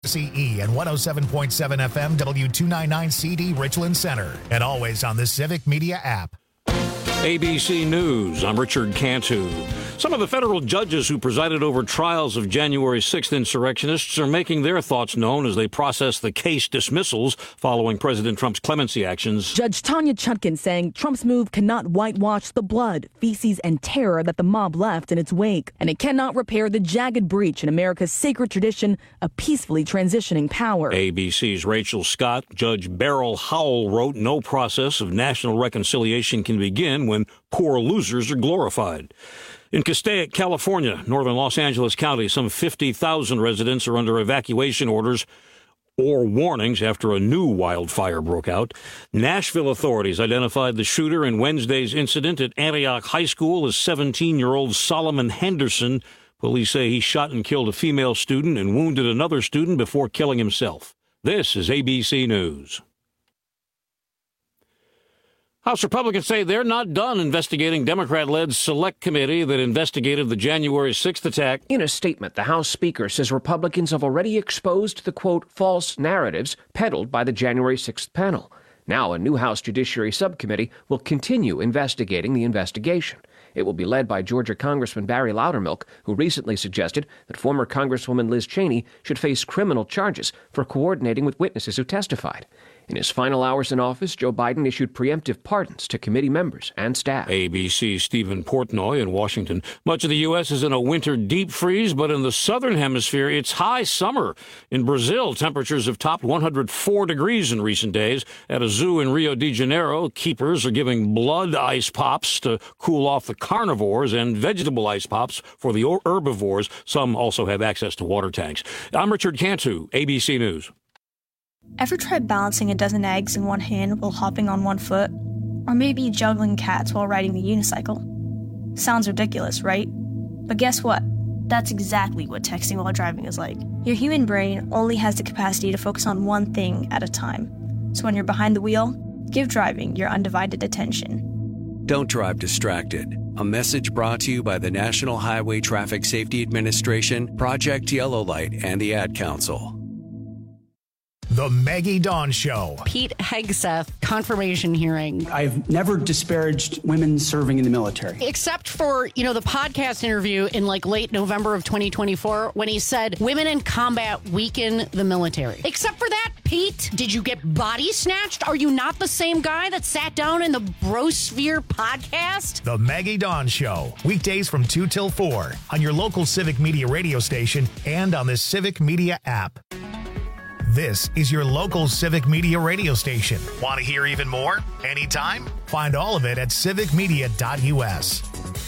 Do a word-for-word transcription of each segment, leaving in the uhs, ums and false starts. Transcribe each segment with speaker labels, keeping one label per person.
Speaker 1: C E and one oh seven point seven F M W two ninety-nine C D Richland Center, and always on the Civic Media app.
Speaker 2: A B C News, I'm Richard Cantu. Some of the federal judges who presided over trials of January sixth insurrectionists are making their thoughts known as they process the case dismissals following President Trump's clemency actions.
Speaker 3: Judge Tanya Chutkan saying Trump's move cannot whitewash the blood, feces, and terror that the mob left in its wake, and it cannot repair the jagged breach in America's sacred tradition of peacefully transitioning power.
Speaker 2: A B C's Rachel Scott, Judge Beryl Howell wrote, no process of national reconciliation can begin when poor losers are glorified. In Castaic, California, northern Los Angeles County, some fifty thousand residents are under evacuation orders or warnings after a new wildfire broke out. Nashville authorities identified the shooter in Wednesday's incident at Antioch High School as seventeen-year-old Solomon Henderson. Police say he shot and killed a female student and wounded another student before killing himself. This is A B C News. House Republicans say they're not done investigating Democrat-led select committee that investigated the January sixth attack.
Speaker 4: In a statement, the House Speaker says Republicans have already exposed the, quote, false narratives peddled by the January sixth panel. Now, a new House Judiciary Subcommittee will continue investigating the investigation. It will be led by Georgia Congressman Barry Loudermilk, who recently suggested that former Congresswoman Liz Cheney should face criminal charges for coordinating with witnesses who testified. In his final hours in office, Joe Biden issued preemptive pardons to committee members and staff.
Speaker 2: A B C's Stephen Portnoy in Washington. Much of the U S is in a winter deep freeze, but in the southern hemisphere, it's high summer. In Brazil, temperatures have topped one hundred four degrees in recent days. At a zoo in Rio de Janeiro, keepers are giving blood ice pops to cool off the carnivores and vegetable ice pops for the herbivores. Some also have access to water tanks. I'm Richard Cantu, A B C News.
Speaker 5: Ever tried balancing a dozen eggs in one hand while hopping on one foot? Or maybe juggling cats while riding the unicycle? Sounds ridiculous, right? But guess what? That's exactly what texting while driving is like. Your human brain only has the capacity to focus on one thing at a time. So when you're behind the wheel, give driving your undivided attention.
Speaker 6: Don't drive distracted. A message brought to you by the National Highway Traffic Safety Administration, Project Yellow Light, and the Ad Council.
Speaker 1: The Maggie Dawn Show.
Speaker 7: Pete Hegseth confirmation hearing.
Speaker 8: I've never disparaged women serving in the military.
Speaker 7: Except for, you know, the podcast interview in like late November of twenty twenty-four when he said women in combat weaken the military. Except for that, Pete, did you get body snatched? Are you not the same guy that sat down in the Brosphere podcast?
Speaker 1: The Maggie Dawn Show. Weekdays from two till four on your local Civic Media radio station and on the Civic Media app. This is your local Civic Media radio station. Want to hear even more? Anytime? Find all of it at civic media dot U S.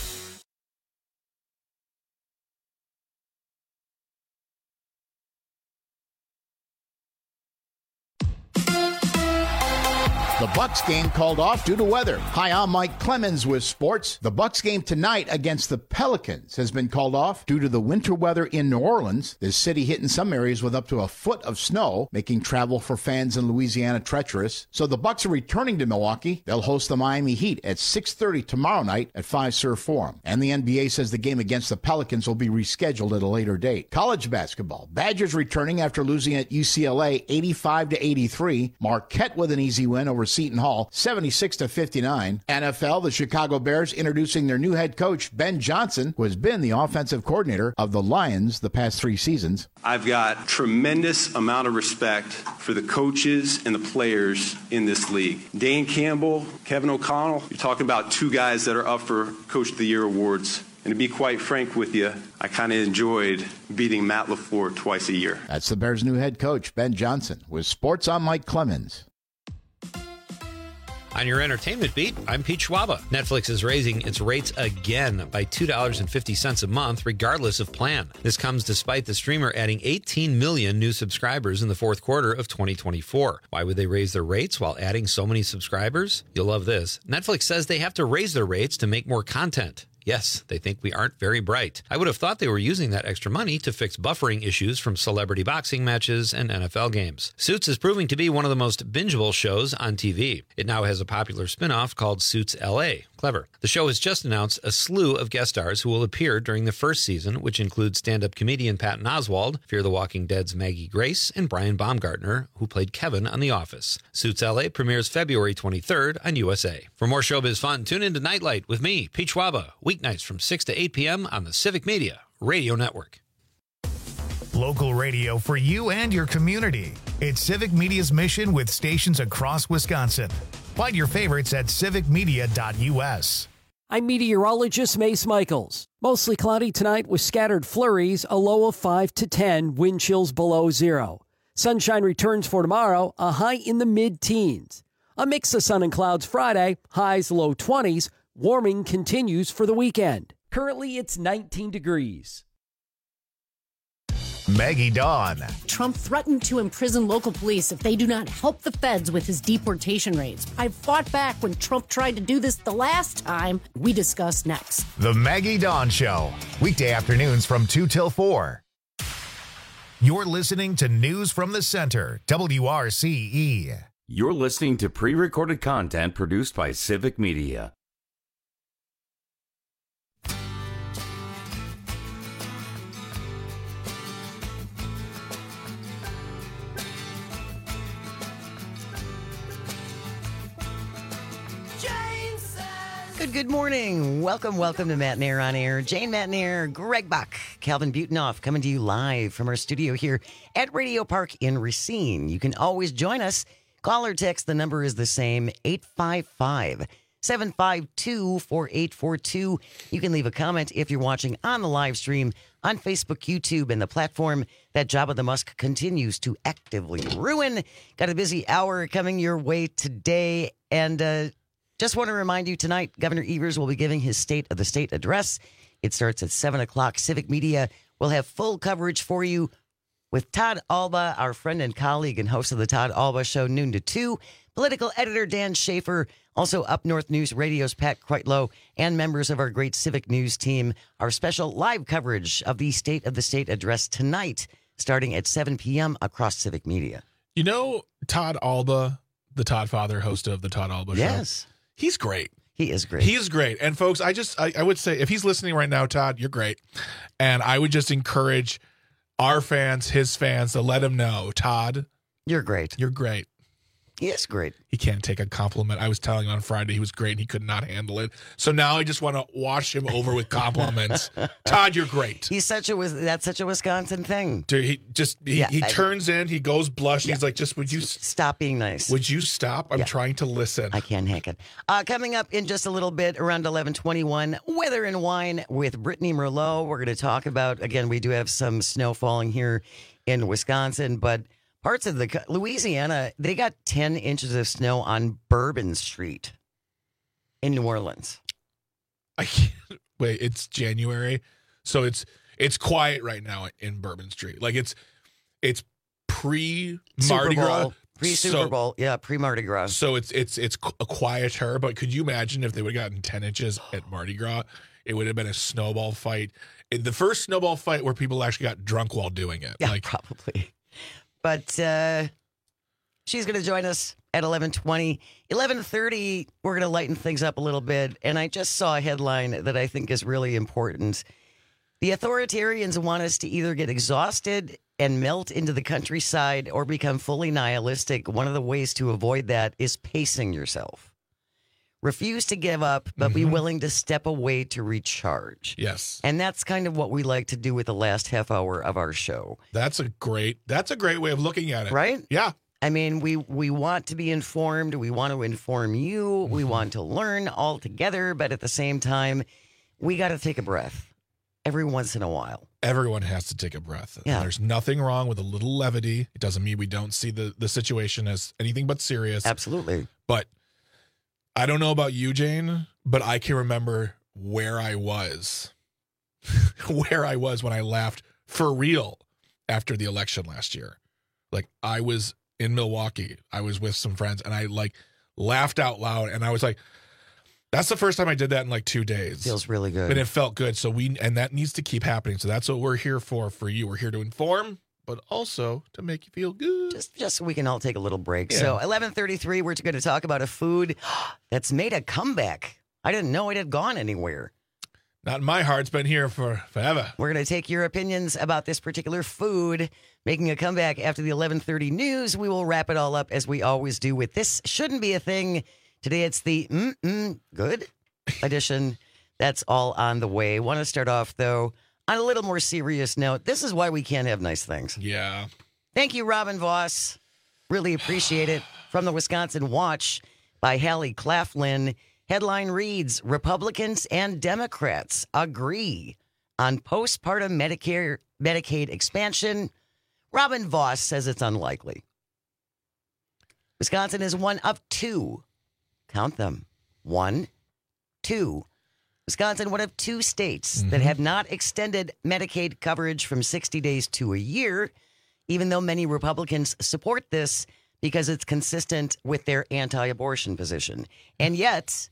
Speaker 9: The Bucks game called off due to weather. Hi, I'm Mike Clemens with sports. The Bucks game tonight against the Pelicans has been called off due to the winter weather in New Orleans. The city hit in some areas with up to a foot of snow, making travel for fans in Louisiana treacherous. So the Bucks are returning to Milwaukee. They'll host the Miami Heat at six thirty tomorrow night at Fiserv Forum. And the N B A says the game against the Pelicans will be rescheduled at a later date. College basketball. Badgers returning after losing at U C L A eighty-five to eighty-three. Marquette with an easy win over Seton Hall, seventy-six to fifty-nine. N F L, the Chicago Bears introducing their new head coach, Ben Johnson, who has been the offensive coordinator of the Lions the past three seasons.
Speaker 10: I've got tremendous amount of respect for the coaches and the players in this league. Dan Campbell, Kevin O'Connell, you're talking about two guys that are up for Coach of the Year awards. And to be quite frank with you, I kind of enjoyed beating Matt LaFleur twice a year.
Speaker 9: That's the Bears' new head coach, Ben Johnson. With Sports, I'm Mike Clemens.
Speaker 11: On your entertainment beat, I'm Pete Schwaba. Netflix is raising its rates again by two dollars and fifty cents a month, regardless of plan. This comes despite the streamer adding eighteen million new subscribers in the fourth quarter of twenty twenty-four. Why would they raise their rates while adding so many subscribers? You'll love this. Netflix says they have to raise their rates to make more content. Yes, they think we aren't very bright. I would have thought they were using that extra money to fix buffering issues from celebrity boxing matches and N F L games. Suits is proving to be one of the most bingeable shows on T V. It now has a popular spin-off called Suits L A. Clever. The show has just announced a slew of guest stars who will appear during the first season, which includes stand-up comedian Patton Oswalt, Fear the Walking Dead's Maggie Grace, and Brian Baumgartner, who played Kevin on The Office. Suits L A premieres February twenty-third on U S A. For more showbiz fun, tune in to Nightlight with me, Pete Schwaba, weeknights from six to eight p.m. on the Civic Media Radio Network.
Speaker 1: Local radio for you and your community. It's Civic Media's mission with stations across Wisconsin. Find your favorites at civic media dot u s.
Speaker 12: I'm meteorologist Mace Michaels. Mostly cloudy tonight with scattered flurries, a low of five to ten, wind chills below zero. Sunshine returns for tomorrow, a high in the mid-teens. A mix of sun and clouds Friday, highs low twenties. Warming continues for the weekend. Currently, it's nineteen degrees.
Speaker 1: Maggie Dawn.
Speaker 7: Trump threatened to imprison local police if they do not help the feds with his deportation raids. I fought back when Trump tried to do this the last time. We discuss next.
Speaker 1: The Maggie Dawn Show. Weekday afternoons from two till four. You're listening to News from the Center, W R C E.
Speaker 13: You're listening to pre-recorded content produced by Civic Media.
Speaker 14: Good, good morning. Welcome, welcome to Matt and Air on Air. Jane Matt and Air, Greg Buck, Calvin Butenoff coming to you live from our studio here at Radio Park in Racine. You can always join us. Call or text. The number is the same, eight five five, seven five two, four eight four two. You can leave a comment if you're watching on the live stream on Facebook, YouTube, and the platform that Jabba the Musk continues to actively ruin. Got a busy hour coming your way today, and uh just want to remind you tonight, Governor Evers will be giving his State of the State address. It starts at seven o'clock. Civic Media will have full coverage for you with Todd Alba, our friend and colleague and host of the Todd Alba Show, noon to two. Political editor Dan Schaefer, also Up North News Radio's Pat Kreitlow, and members of our great Civic News team. Our special live coverage of the State of the State address tonight, starting at seven p.m. across Civic Media.
Speaker 15: You know Todd Alba, the Todd Father, host of the Todd Alba Show?
Speaker 14: Yes.
Speaker 15: He's great.
Speaker 14: He is great.
Speaker 15: He is great. And folks, I just, I, I would say if he's listening right now, Todd, you're great. And I would just encourage our fans, his fans, to let him know, Todd,
Speaker 14: you're great.
Speaker 15: You're great.
Speaker 14: He is great.
Speaker 15: He can't take a compliment. I was telling him on Friday he was great and he could not handle it. So now I just want to wash him over with compliments. Todd, you're great.
Speaker 14: He's such a that's such a Wisconsin thing.
Speaker 15: Dude, he just he, yeah, he I, turns in, he goes blush. Yeah. He's like, just would you
Speaker 14: stop being nice?
Speaker 15: Would you stop? I'm yeah. trying to listen.
Speaker 14: I can't hack it. Uh, coming up in just a little bit, around eleven twenty-one, Weather and Wine with Brittany Merlot. We're going to talk about, again, we do have some snow falling here in Wisconsin, but parts of the Louisiana, they got ten inches of snow on Bourbon Street in New Orleans.
Speaker 15: I can't wait. It's January, so it's it's quiet right now in Bourbon Street. Like it's it's pre Mardi Gras,
Speaker 14: pre Super Bowl, yeah, pre Mardi Gras.
Speaker 15: So it's it's it's a quieter. But could you imagine if they would have gotten ten inches at Mardi Gras? It would have been a snowball fight. The first snowball fight where people actually got drunk while doing it.
Speaker 14: Yeah,
Speaker 15: like,
Speaker 14: probably. But uh, she's going to join us at eleven twenty. eleven thirty, we're going to lighten things up a little bit. And I just saw a headline that I think is really important. The authoritarians want us to either get exhausted and melt into the countryside or become fully nihilistic. One of the ways to avoid that is pacing yourself. Refuse to give up, but mm-hmm. be willing to step away to recharge.
Speaker 15: Yes.
Speaker 14: And that's kind of what we like to do with the last half hour of our show.
Speaker 15: That's a great, that's a great way of looking at it.
Speaker 14: Right?
Speaker 15: Yeah.
Speaker 14: I mean, we, we want to be informed. We want to inform you. Mm-hmm. We want to learn all together. But at the same time, we got to take a breath every once in a while.
Speaker 15: Everyone has to take a breath.
Speaker 14: Yeah.
Speaker 15: There's nothing wrong with a little levity. It doesn't mean we don't see the, the situation as anything but serious.
Speaker 14: Absolutely.
Speaker 15: But I don't know about you, Jane, but I can remember where I was, where I was when I laughed for real after the election last year. Like I was in Milwaukee. I was with some friends and I like laughed out loud. And I was like, that's the first time I did that in like two days.
Speaker 14: Feels really good.
Speaker 15: And it felt good. So we, and that needs to keep happening. So that's what we're here for, for you. We're here to inform, but also to make you feel good.
Speaker 14: Just just so we can all take a little break.
Speaker 15: Yeah.
Speaker 14: So eleven thirty-three, we're going to talk about a food that's made a comeback I didn't know it had gone anywhere.
Speaker 15: Not in my heart. It's been here for forever.
Speaker 14: We're going to take your opinions about this particular food making a comeback after the eleven thirty news. We will wrap it all up as we always do with This Shouldn't Be a Thing. Today it's the mm-mm good edition. That's all on the way. Want to start off, though, on a little more serious note. This is why we can't have nice things.
Speaker 15: Yeah.
Speaker 14: Thank you, Robin Voss. Really appreciate it. From the Wisconsin Watch by Hallie Claflin. Headline reads, Republicans and Democrats agree on postpartum Medicare Medicaid expansion. Robin Voss says it's unlikely. Wisconsin is one of two. Count them. One, two. Wisconsin, one of two states mm-hmm. that have not extended Medicaid coverage from sixty days to a year, even though many Republicans support this because it's consistent with their anti-abortion position. And yet,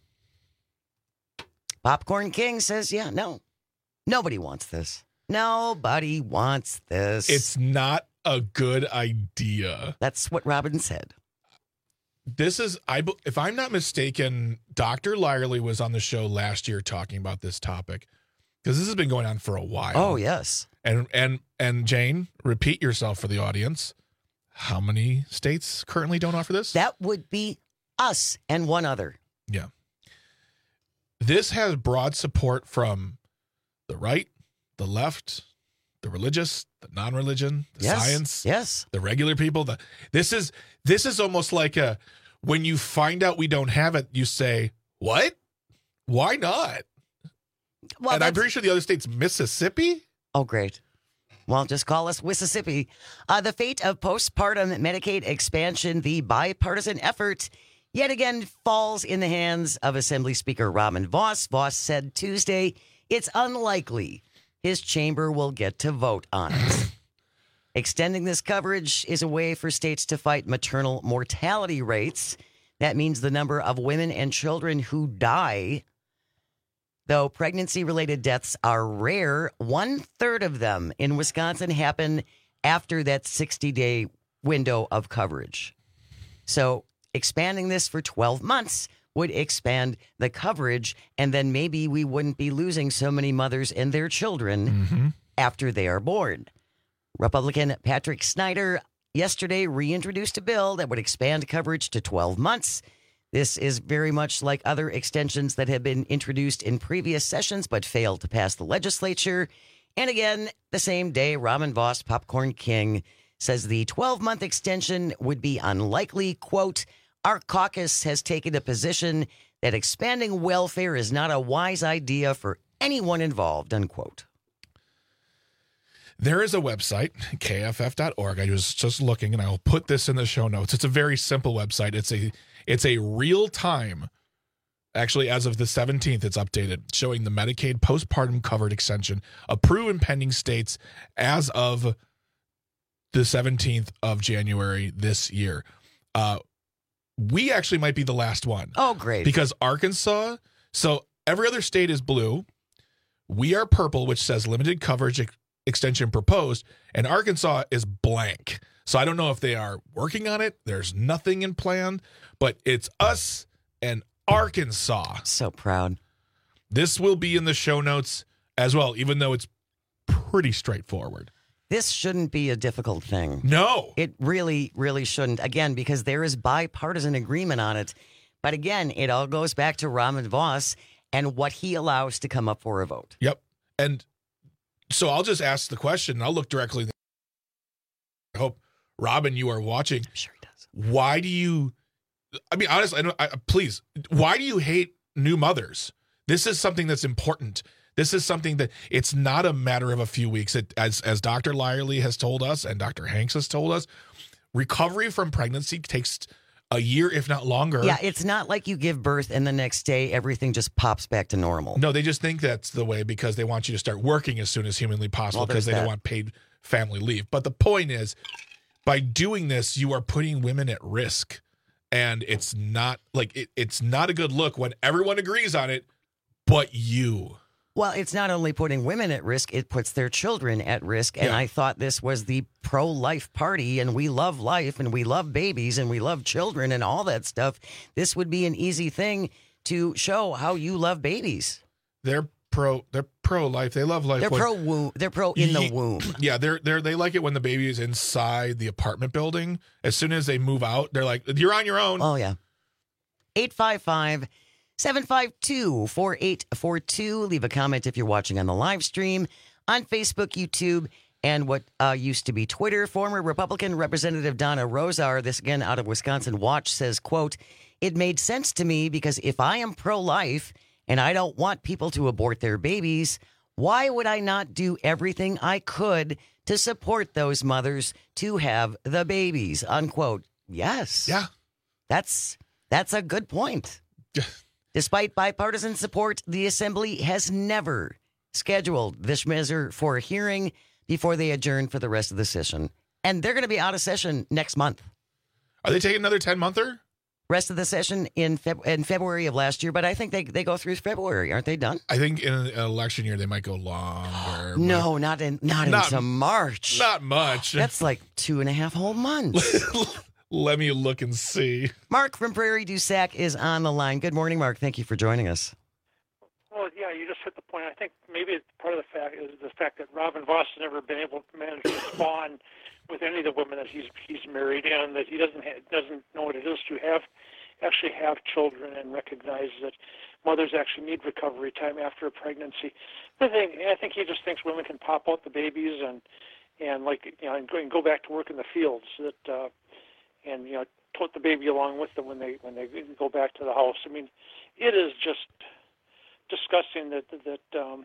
Speaker 14: Popcorn King says, yeah, no, nobody wants this. Nobody wants this.
Speaker 15: It's not a good idea.
Speaker 14: That's what Robin said.
Speaker 15: This is, I if I'm not mistaken, Doctor Lyerly was on the show last year talking about this topic because this has been going on for a while.
Speaker 14: Oh, yes.
Speaker 15: And and and Jane, repeat yourself for the audience. How many states currently don't offer this?
Speaker 14: That would be us and one other.
Speaker 15: Yeah. This has broad support from the right, the left, the religious, the non-religion, the
Speaker 14: yes,
Speaker 15: science,
Speaker 14: yes,
Speaker 15: the regular people. The this is this is almost like a when you find out we don't have it, you say, "What? Why not?" Well, and I'm pretty sure the other state's Mississippi.
Speaker 14: Oh, great. Well, just call us Mississippi. Uh, the fate of postpartum Medicaid expansion, the bipartisan effort, yet again falls in the hands of Assembly Speaker Robin Voss. Voss said Tuesday it's unlikely his chamber will get to vote on it. Extending this coverage is a way for states to fight maternal mortality rates. That means the number of women and children who die. Though pregnancy-related deaths are rare, one-third of them in Wisconsin happen after that sixty-day window of coverage. So expanding this for twelve months would expand the coverage, and then maybe we wouldn't be losing so many mothers and their children mm-hmm. after they are born. Republican Patrick Snyder yesterday reintroduced a bill that would expand coverage to twelve months. This is very much like other extensions that have been introduced in previous sessions but failed to pass the legislature. And again, the same day, Robin Voss, Popcorn King, says the twelve-month extension would be unlikely. Quote, our caucus has taken a position that expanding welfare is not a wise idea for anyone involved, unquote.
Speaker 15: There is a website, K F F dot org. I was just looking, and I'll put this in the show notes. It's a very simple website. It's a it's a real-time, actually, as of the seventeenth, it's updated, showing the Medicaid postpartum covered extension approved in pending states as of the seventeenth of January this year. Uh, we actually might be the last one.
Speaker 14: Oh, great.
Speaker 15: Because Arkansas, so every other state is blue. We are purple, which says limited coverage ex- extension proposed, and Arkansas is blank. So I don't know if they are working on it. There's nothing in plan, but it's us and Arkansas.
Speaker 14: So proud.
Speaker 15: This will be in the show notes as well, even though it's pretty straightforward.
Speaker 14: This shouldn't be a difficult thing.
Speaker 15: No.
Speaker 14: It really, really shouldn't. Again, because there is bipartisan agreement on it. But again, it all goes back to Robin Voss and what he allows to come up for a vote.
Speaker 15: Yep. And so I'll just ask the question, and I'll look directly. I hope, Robin, you are watching.
Speaker 14: I'm sure he does.
Speaker 15: Why do you, I mean, honestly, I don't, I, please, why do you hate new mothers? This is something that's important. This is something that it's not a matter of a few weeks. It, as as Doctor Lyerly has told us and Doctor Hanks has told us, recovery from pregnancy takes a year, if not longer.
Speaker 14: Yeah, it's not like you give birth and the next day everything just pops back to normal.
Speaker 15: No, they just think that's the way because they want you to start working as soon as humanly possible because well, they that. don't want paid family leave. But the point is, by doing this, you are putting women at risk. And it's not like it, it's not a good look when everyone agrees on it, but you.
Speaker 14: Well, it's not only putting women at risk, it puts their children at risk. And
Speaker 15: Yeah.
Speaker 14: I thought this was the pro-life party, and we love life, and we love babies, and we love children, and all that stuff. This would be an easy thing to show how you love babies.
Speaker 15: They're pro. They're pro life. They love life.
Speaker 14: They're
Speaker 15: when,
Speaker 14: pro womb. They're pro in the womb.
Speaker 15: Yeah, they're they're they like it when the baby is inside the apartment building. As soon as they move out, they're like, "You're on your own."
Speaker 14: Oh yeah. eight five five, seven five two, four eight four two. Leave a comment if you're watching on the live stream on Facebook, YouTube, and what uh, used to be Twitter. Former Republican Representative Donna Rosar, this again out of Wisconsin Watch, says, quote, "It made sense to me because if I am pro-life and I don't want people to abort their babies, why would I not do everything I could to support those mothers to have the babies?" Unquote. Yes.
Speaker 15: Yeah.
Speaker 14: That's that's a good point. Despite bipartisan support, the Assembly has never scheduled this measure for a hearing before they adjourn for the rest of the session. And they're going to be out of session next month.
Speaker 15: Are they taking another ten-monther?
Speaker 14: Rest of the session in Feb- in February of last year, but I think they they go through February. Aren't they done?
Speaker 15: I think in an election year they might go longer.
Speaker 14: No, not in not,
Speaker 15: Not-
Speaker 14: into March.
Speaker 15: Not much.
Speaker 14: That's like two and a half whole months.
Speaker 15: Let me look and see.
Speaker 14: Mark from Prairie du Sac is on the line. Good morning, Mark. Thank you for joining us.
Speaker 16: Well, yeah, you just hit the point. I think maybe it's part of the fact is the fact that Robin Voss has never been able to manage to spawn with any of the women that he's he's married, and that he doesn't ha- doesn't know what it is to have actually have children and recognize that mothers actually need recovery time after a pregnancy. The thing, I think he just thinks women can pop out the babies and and like you know and go, and go back to work in the fields that uh, and you know tote the baby along with them when they when they go back to the house. I mean, it is just disgusting that that um,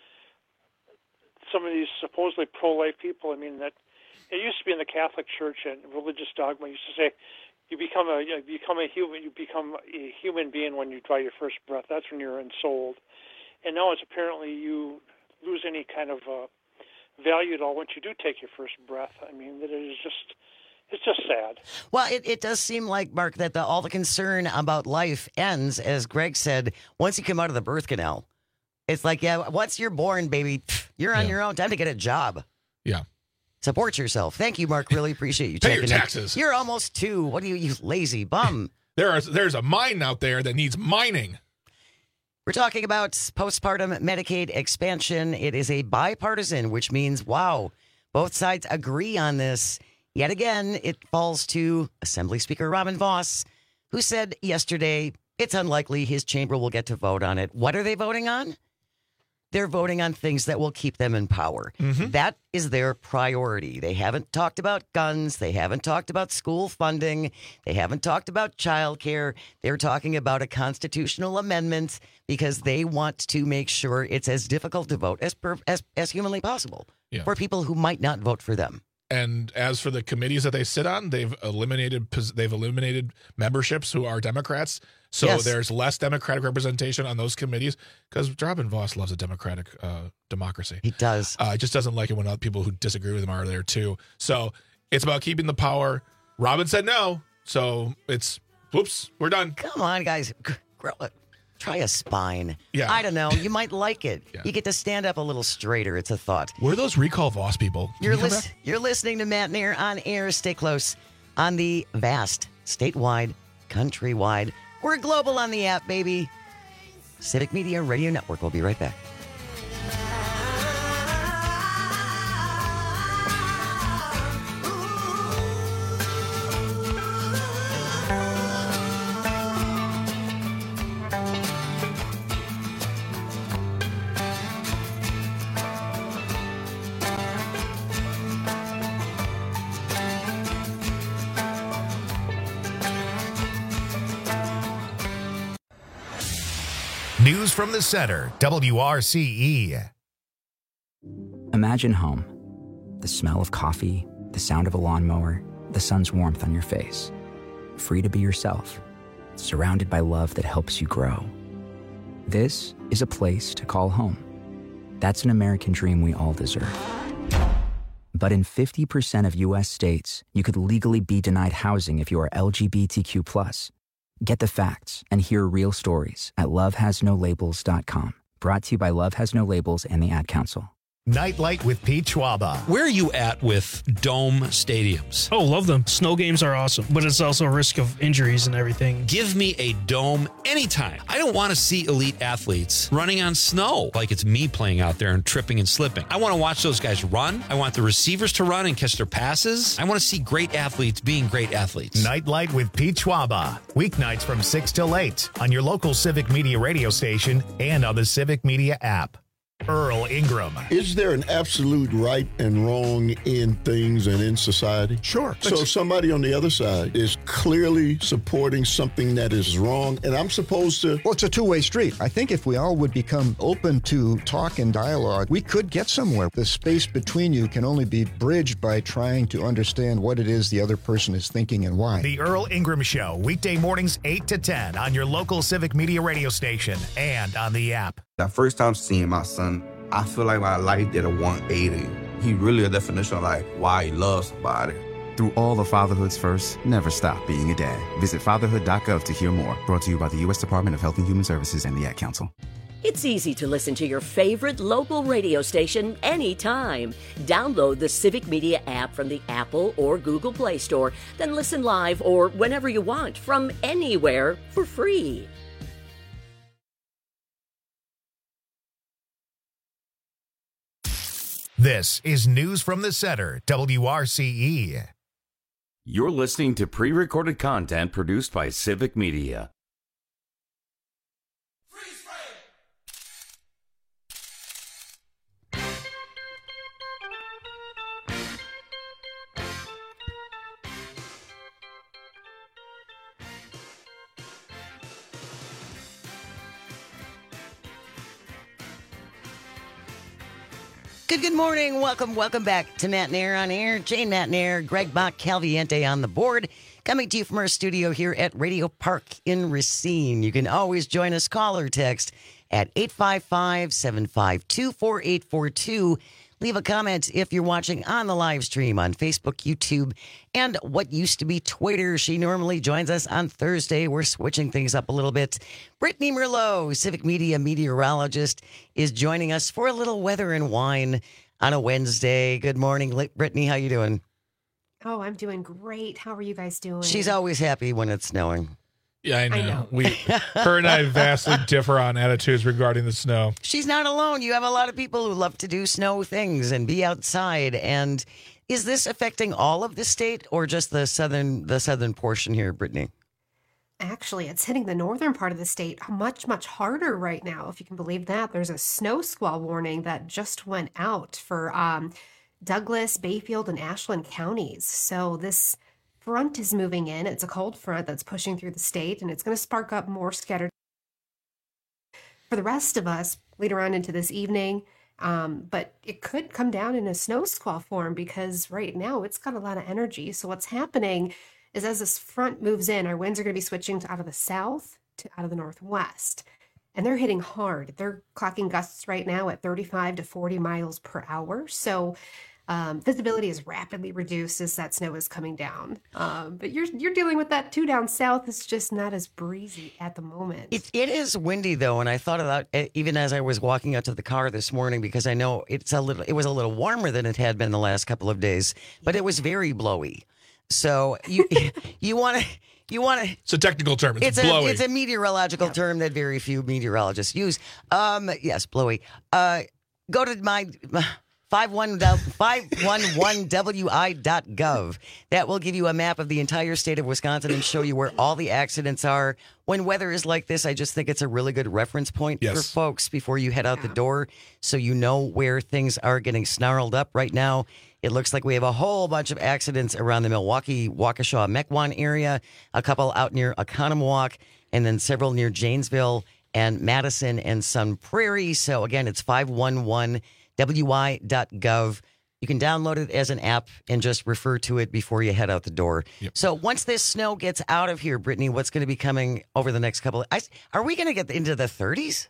Speaker 16: some of these supposedly pro-life people. I mean, that it used to be in the Catholic Church and religious dogma used to say, you become a you become a human you become a human being when you draw your first breath. That's when you're ensouled. And now it's apparently you lose any kind of uh, value at all once you do take your first breath. I mean, that it is just it's just sad.
Speaker 14: Well, it, it does seem like, Mark, that the, all the concern about life ends, as Greg said, once you come out of the birth canal. It's like, yeah, once you're born, baby, you're on
Speaker 15: Yeah.
Speaker 14: your own. Time to get a job.
Speaker 15: Yeah.
Speaker 14: Support yourself. Thank you, Mark. Really appreciate you
Speaker 15: Pay
Speaker 14: checking
Speaker 15: your
Speaker 14: in.
Speaker 15: taxes.
Speaker 14: You're almost two. What are you, you lazy bum?
Speaker 15: There are there's a mine out there that needs mining.
Speaker 14: We're talking about postpartum Medicaid expansion. It is a bipartisan, which means, wow, both sides agree on this. Yet again, it falls to Assembly Speaker Robin Voss, who said yesterday it's unlikely his chamber will get to vote on it. What are they voting on? They're voting on things that will keep them in power.
Speaker 15: Mm-hmm.
Speaker 14: That is their priority. They haven't talked about guns. They haven't talked about school funding. They haven't talked about childcare. They're talking about a constitutional amendment because they want to make sure it's as difficult to vote as per, as, as humanly possible
Speaker 15: Yeah.
Speaker 14: for people who might not vote for them.
Speaker 15: And as for the committees that they sit on, they've eliminated pos- they've eliminated memberships who are Democrats. So
Speaker 14: Yes.
Speaker 15: there's less Democratic representation on those committees because Robin Voss loves a democratic uh, democracy.
Speaker 14: He does.
Speaker 15: Uh, he just doesn't like it when other people who disagree with him are there too. So it's about keeping the power. Robin said no, so it's whoops, we're done.
Speaker 14: Come on, guys. G- Grow it. Try a spine.
Speaker 15: Yeah.
Speaker 14: I don't know. You might like it.
Speaker 15: Yeah.
Speaker 14: You get to stand up a little straighter. It's a thought.
Speaker 15: We're those recall Voss people. Can
Speaker 14: You're,
Speaker 15: you come
Speaker 14: lis-
Speaker 15: back?
Speaker 14: you're listening to Matt Nair on air. Stay close on the vast, statewide, countrywide. We're global on the app, baby. Civic Media Radio Network. We'll be right back.
Speaker 1: News from the center, W R C E.
Speaker 17: Imagine home. The smell of coffee, the sound of a lawnmower, the sun's warmth on your face. Free to be yourself, surrounded by love that helps you grow. This is a place to call home. That's an American dream we all deserve. But in fifty percent of U S states, you could legally be denied housing if you are L G B T Q plus. Get the facts and hear real stories at love has no labels dot com. Brought to you by Love Has No Labels and the Ad Council.
Speaker 1: Nightlight with Pete Schwaba.
Speaker 11: Where are you at with dome stadiums?
Speaker 18: Oh, love them. Snow games are awesome, but it's also a risk of injuries and everything.
Speaker 11: Give me a dome anytime. I don't want to see elite athletes running on snow like it's me playing out there and tripping and slipping. I want to watch those guys run. I want the receivers to run and catch their passes. I want to see great athletes being great athletes.
Speaker 1: Nightlight with Pete Schwaba. Weeknights from six till eight on your local Civic Media radio station and on the Civic Media app. Earl Ingram.
Speaker 19: Is there an absolute right and wrong in things and in society?
Speaker 20: Sure.
Speaker 19: So somebody on the other side is clearly supporting something that is wrong, and I'm supposed to...
Speaker 20: Well, it's a two-way street. I think if we all would become open to talk and dialogue, we could get somewhere. The space between you can only be bridged by trying to understand what it is the other person is thinking and why.
Speaker 1: The Earl Ingram Show, weekday mornings eight to ten on your local Civic Media radio station and on the app.
Speaker 21: That first time seeing my son, I feel like my life did a one eighty. He really a definition of like why he loves somebody.
Speaker 22: Through all the fatherhood's first, never stop being a dad. Visit fatherhood dot gov to hear more. Brought to you by the U S Department of Health and Human Services and the Ad Council.
Speaker 23: It's easy to listen to your favorite local radio station anytime. Download the Civic Media app from the Apple or Google Play Store, then listen live or whenever you want from anywhere for free.
Speaker 1: This is News from the Center, W R C E.
Speaker 13: You're listening to pre-recorded content produced by Civic Media.
Speaker 14: Good, good morning. Welcome, welcome back to Matt Nair on Air. Jane Matt Nair, Greg Bach, Calviente on the board. Coming to you from our studio here at Radio Park in Racine. You can always join us, call or text at eight five five, seven five two, four eight four two. Leave a comment if you're watching on the live stream on Facebook, YouTube, and what used to be Twitter. She normally joins us on Thursday. We're switching things up a little bit. Brittany Merlot, Civic Media meteorologist, is joining us for a little weather and wine on a Wednesday. Good morning, Brittany. How you doing?
Speaker 24: Oh, I'm doing great. How are you guys doing?
Speaker 14: She's always happy when it's snowing.
Speaker 15: Yeah, I know.
Speaker 24: I know.
Speaker 15: We, her and I vastly differ on attitudes regarding the snow.
Speaker 14: She's not alone. You have a lot of people who love to do snow things and be outside. And is this affecting all of the state or just the southern the southern portion here, Brittany?
Speaker 24: Actually, it's hitting the northern part of the state much, much harder right now, if you can believe that. There's a snow squall warning that just went out for um, Douglas, Bayfield, and Ashland counties. So this front is moving in. It's a cold front that's pushing through the state, and it's going to spark up more scattered for the rest of us later on into this evening. Um, but it could come down in a snow squall form because right now it's got a lot of energy. So what's happening is as this front moves in, our winds are going to be switching to out of the south to out of the northwest. And they're hitting hard. They're clocking gusts right now at thirty-five to forty miles per hour. So Um, visibility is rapidly reduced as that snow is coming down. Um, but you're you're dealing with that too down south. It's just not as breezy at the moment.
Speaker 14: It, it is windy though, and I thought about it even as I was walking out to the car this morning because I know it's a little. It was a little warmer than it had been the last couple of days, but it was very blowy. So you you want to. You want to?
Speaker 15: It's a technical term. It's,
Speaker 14: it's
Speaker 15: blowy.
Speaker 14: A, it's a meteorological yeah. term that very few meteorologists use. Um, yes, blowy. Uh, go to my. five one one W I dot gov. That will give you a map of the entire state of Wisconsin and show you where all the accidents are. When weather is like this, I just think it's a really good reference point yes. for folks before you head out yeah. the door so you know where things are getting snarled up right now. It looks like we have a whole bunch of accidents around the Milwaukee, Waukesha, Mequon area, a couple out near Oconomowoc, and then several near Janesville and Madison and Sun Prairie. So again, it's five one one W I dot gov. You can download it as an app and just refer to it before you head out the door. Yep. So once this snow gets out of here, Brittany, what's going to be coming over the next couple of... I, are we going to get into the thirties?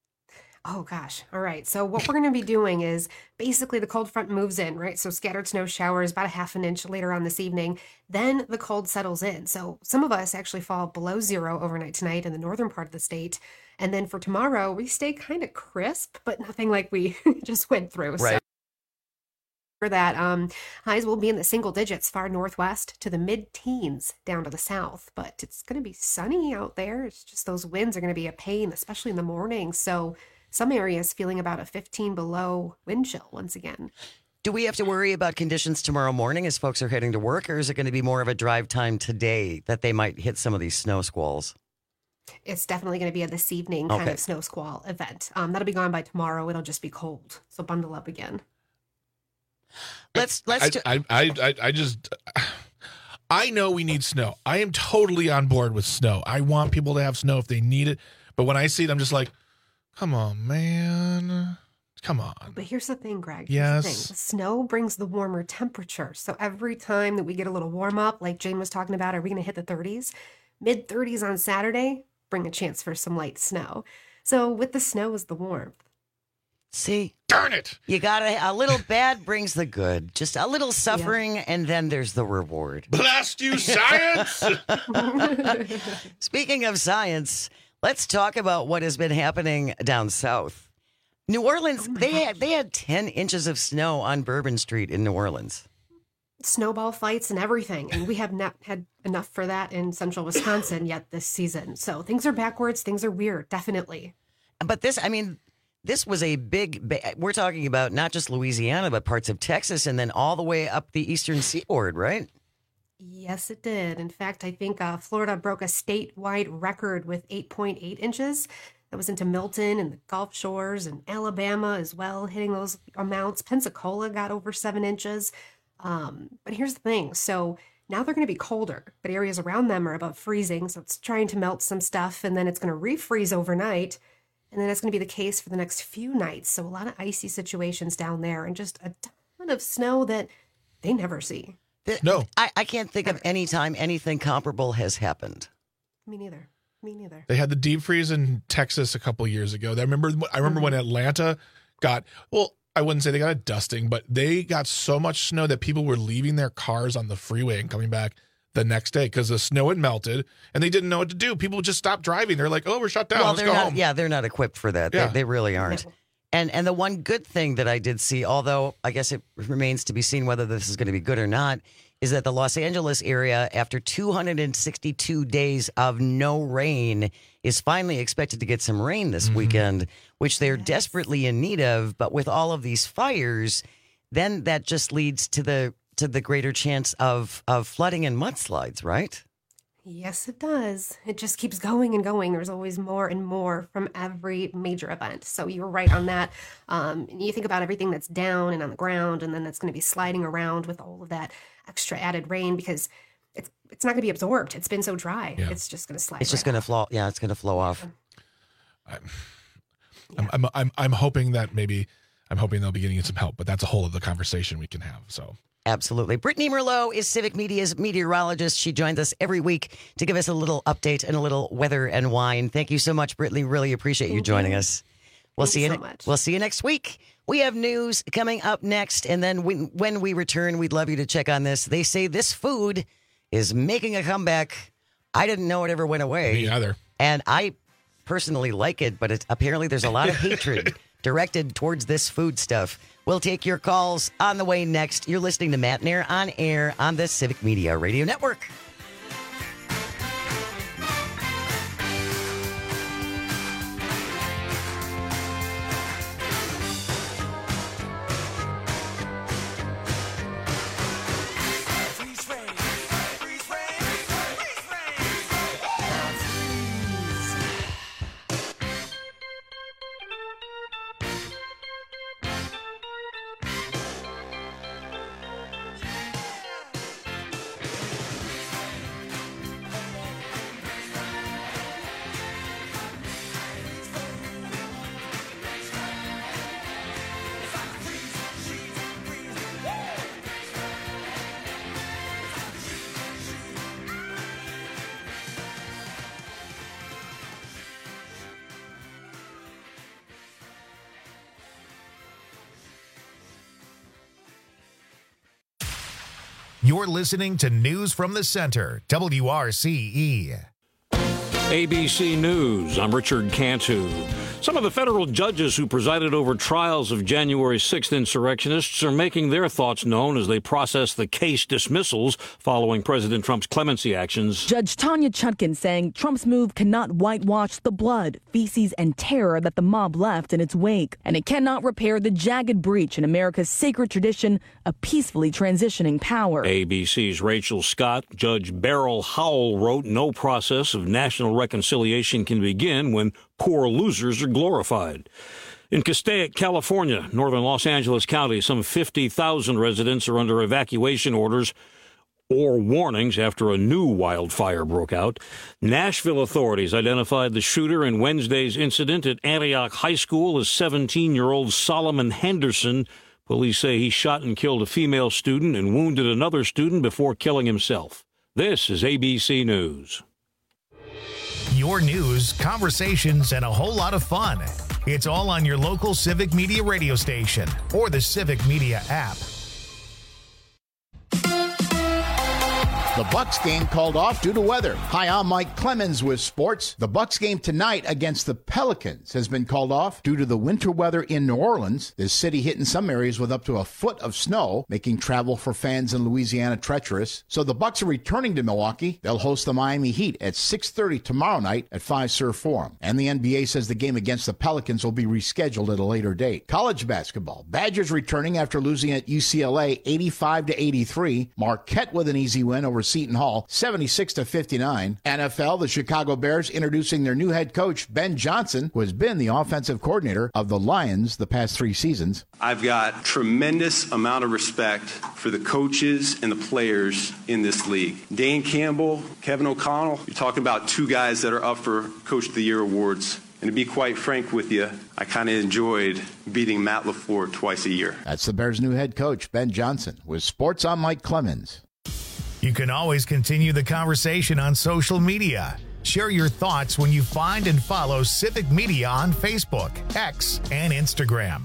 Speaker 24: Oh, gosh. All right. So what we're going to be doing is basically the cold front moves in, right? So scattered snow showers about a half an inch later on this evening. Then the cold settles in. So some of us actually fall below zero overnight tonight in the northern part of the state. And then for tomorrow, we stay kind of crisp, but nothing like we just went through.
Speaker 14: Right.
Speaker 24: So for that, um, highs will be in the single digits, far northwest to the mid-teens down to the south. But it's going to be sunny out there. It's just those winds are going to be a pain, especially in the morning. So some areas feeling about a fifteen below wind chill once again.
Speaker 14: Do we have to worry about conditions tomorrow morning as folks are heading to work, or is it going to be more of a drive time today that they might hit some of these snow squalls?
Speaker 24: It's definitely going to be a this evening kind
Speaker 14: Okay.
Speaker 24: of snow squall event. Um, that'll be gone by tomorrow. It'll just be cold. So bundle up again.
Speaker 14: Let's let's.
Speaker 15: I,
Speaker 14: do-
Speaker 15: I, I, I, I just, I know we need snow. I am totally on board with snow. I want people to have snow if they need it. But when I see it, I'm just like, come on, man. Come on.
Speaker 24: But here's the thing, Greg. Here's
Speaker 15: Yes.
Speaker 24: the thing. The snow brings the warmer temperature. So every time that we get a little warm up, like Jane was talking about, are we going to hit the thirties? mid thirties on Saturday, bring a chance for some light snow. So with the snow is the warmth.
Speaker 14: See,
Speaker 15: darn it!
Speaker 14: You got a, a little bad brings the good. Just a little suffering, and then there's the reward.
Speaker 15: Blast you, science!
Speaker 14: Speaking of science, let's talk about what has been happening down south. New Orleans, they had they had ten inches of snow on Bourbon Street in New Orleans.
Speaker 24: Snowball fights and everything. And we have not had enough for that in central Wisconsin yet this season. So things are backwards. Things are weird. Definitely.
Speaker 14: But this, I mean, this was a big, ba- we're talking about not just Louisiana, but parts of Texas and then all the way up the eastern seaboard, right?
Speaker 24: Yes, it did. In fact, I think uh, Florida broke a statewide record with eight point eight inches. That was into Milton and the Gulf Shores and Alabama as well, hitting those amounts. Pensacola got over seven inches. Um, but here's the thing. So now they're going to be colder, but areas around them are above freezing. So it's trying to melt some stuff, and then it's going to refreeze overnight. And then it's going to be the case for the next few nights. So a lot of icy situations down there and just a ton of snow that they never see.
Speaker 14: No. I, I can't think of any time anything comparable has happened.
Speaker 24: Me neither. Me neither.
Speaker 15: They had the deep freeze in Texas a couple years ago. I remember. I remember when Atlanta got well. I wouldn't say they got a dusting, but they got so much snow that people were leaving their cars on the freeway and coming back the next day because the snow had melted and they didn't know what to do. People just stopped driving. They're like, "Oh, we're shut down.
Speaker 14: Well,
Speaker 15: Let's
Speaker 14: they're
Speaker 15: go
Speaker 14: not,
Speaker 15: home."
Speaker 14: Yeah, they're not equipped for that.
Speaker 15: Yeah.
Speaker 14: They, they really aren't. And and the one good thing that I did see, although I guess it remains to be seen whether this is going to be good or not, is that the Los Angeles area, after two hundred sixty-two days of no rain, is finally expected to get some rain this
Speaker 15: Mm-hmm.
Speaker 14: weekend, which they're desperately in need of. But with all of these fires, then that just leads to the to the greater chance of of flooding and mudslides, right?
Speaker 24: Yes, it does. It just keeps going and going. There's always more and more from every major event. So you were right on that. Um, and you think about everything that's down and on the ground, and then that's going to be sliding around with all of that extra added rain because it's it's not going to be absorbed. It's been so dry.
Speaker 15: Yeah.
Speaker 24: It's just going to slide.
Speaker 14: It's just
Speaker 24: right
Speaker 14: going to flow. Yeah, it's going to flow off.
Speaker 15: I'm, I'm, I'm, I'm hoping that maybe I'm hoping they'll be getting some help, but that's a whole other conversation we can have. So.
Speaker 14: Absolutely. Brittany Merlot is Civic Media's meteorologist. She joins us every week to give us a little update and a little weather and wine. Thank you so much, Brittany. Really appreciate you joining us. We'll
Speaker 24: Thank
Speaker 14: see
Speaker 24: you
Speaker 14: you.
Speaker 24: so
Speaker 14: ne-
Speaker 24: much.
Speaker 14: We'll see you next week. We have news coming up next, and then when when we return, we'd love you to check on this. They say this food is making a comeback. I didn't know it ever went away.
Speaker 15: Me either.
Speaker 14: And I personally like it, but it's, apparently there's a lot of hatred directed towards this food stuff. We'll take your calls on the way next. You're listening to Matt Nair on air on the Civic Media Radio Network.
Speaker 1: You're listening to News from the Center, W R C E.
Speaker 2: A B C News, I'm Richard Cantu. Some of the federal judges who presided over trials of January sixth insurrectionists are making their thoughts known as they process the case dismissals following President Trump's clemency actions.
Speaker 3: Judge Tanya Chutkan saying Trump's move cannot whitewash the blood, feces, and terror that the mob left in its wake, and it cannot repair the jagged breach in America's sacred tradition of peacefully transitioning power.
Speaker 2: A B C's Rachel Scott, Judge Beryl Howell wrote, no process of national reconciliation can begin when poor losers are glorified. In Castaic, California, northern Los Angeles County, some fifty thousand residents are under evacuation orders or warnings after a new wildfire broke out. Nashville authorities identified the shooter in Wednesday's incident at Antioch High School as seventeen-year-old Solomon Henderson. Police say he shot and killed a female student and wounded another student before killing himself. This is A B C News.
Speaker 1: Your news, conversations, and a whole lot of fun. It's all on your local Civic Media radio station or the Civic Media app.
Speaker 9: The Bucs game called off due to weather. Hi, I'm Mike Clemens with sports. The Bucs game tonight against the Pelicans has been called off due to the winter weather in New Orleans. The city hit in some areas with up to a foot of snow, making travel for fans in Louisiana treacherous. So the Bucs are returning to Milwaukee. They'll host the Miami Heat at six thirty tomorrow night at Fiserv Forum. And the N B A says the game against the Pelicans will be rescheduled at a later date. College basketball. Badgers returning after losing at U C L A eighty-five to eighty-three. Marquette with an easy win over Seton Hall, seventy-six to fifty-nine. N F L, the Chicago Bears introducing their new head coach, Ben Johnson, who has been the offensive coordinator of the Lions the past three seasons.
Speaker 10: I've got tremendous amount of respect for the coaches and the players in this league. Dan Campbell, Kevin O'Connell, you're talking about two guys that are up for Coach of the Year awards. And to be quite frank with you, I kind of enjoyed beating Matt LaFleur twice a year.
Speaker 9: That's the Bears' new head coach, Ben Johnson. With sports, I'm Mike Clemens.
Speaker 1: You can always continue the conversation on social media. Share your thoughts when you find and follow Civic Media on Facebook, X, and Instagram.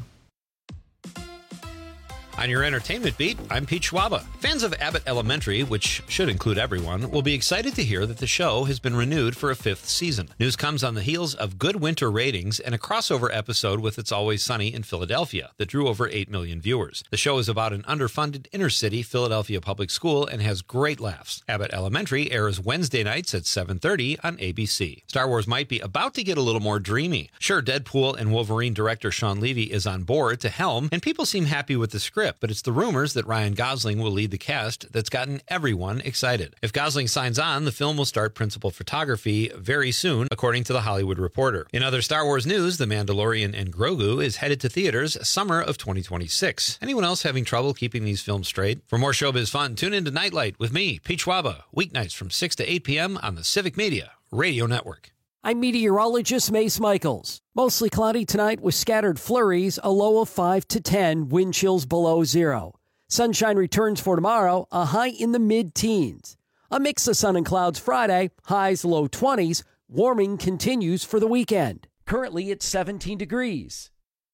Speaker 11: On your entertainment beat, I'm Pete Schwaba. Fans of Abbott Elementary, which should include everyone, will be excited to hear that the show has been renewed for a fifth season. News comes on the heels of good winter ratings and a crossover episode with It's Always Sunny in Philadelphia that drew over eight million viewers. The show is about an underfunded inner-city Philadelphia public school and has great laughs. Abbott Elementary airs Wednesday nights at seven thirty on A B C. Star Wars might be about to get a little more dreamy. Sure, Deadpool and Wolverine director Sean Levy is on board to helm, and people seem happy with the script, but it's the rumors that Ryan Gosling will lead the cast that's gotten everyone excited. If Gosling signs on, the film will start principal photography very soon, according to The Hollywood Reporter. In other Star Wars news, The Mandalorian and Grogu is headed to theaters summer of twenty twenty-six. Anyone else having trouble keeping these films straight? For more showbiz fun, tune into Nightlight with me, Pete Schwaba, weeknights from six to eight p.m. on the Civic Media Radio Network.
Speaker 12: I'm meteorologist Mace Michaels. Mostly cloudy tonight with scattered flurries, a low of five to ten, wind chills below zero. Sunshine returns for tomorrow, a high in the mid-teens. A mix of sun and clouds Friday, highs low twenties. Warming continues for the weekend. Currently it's seventeen degrees.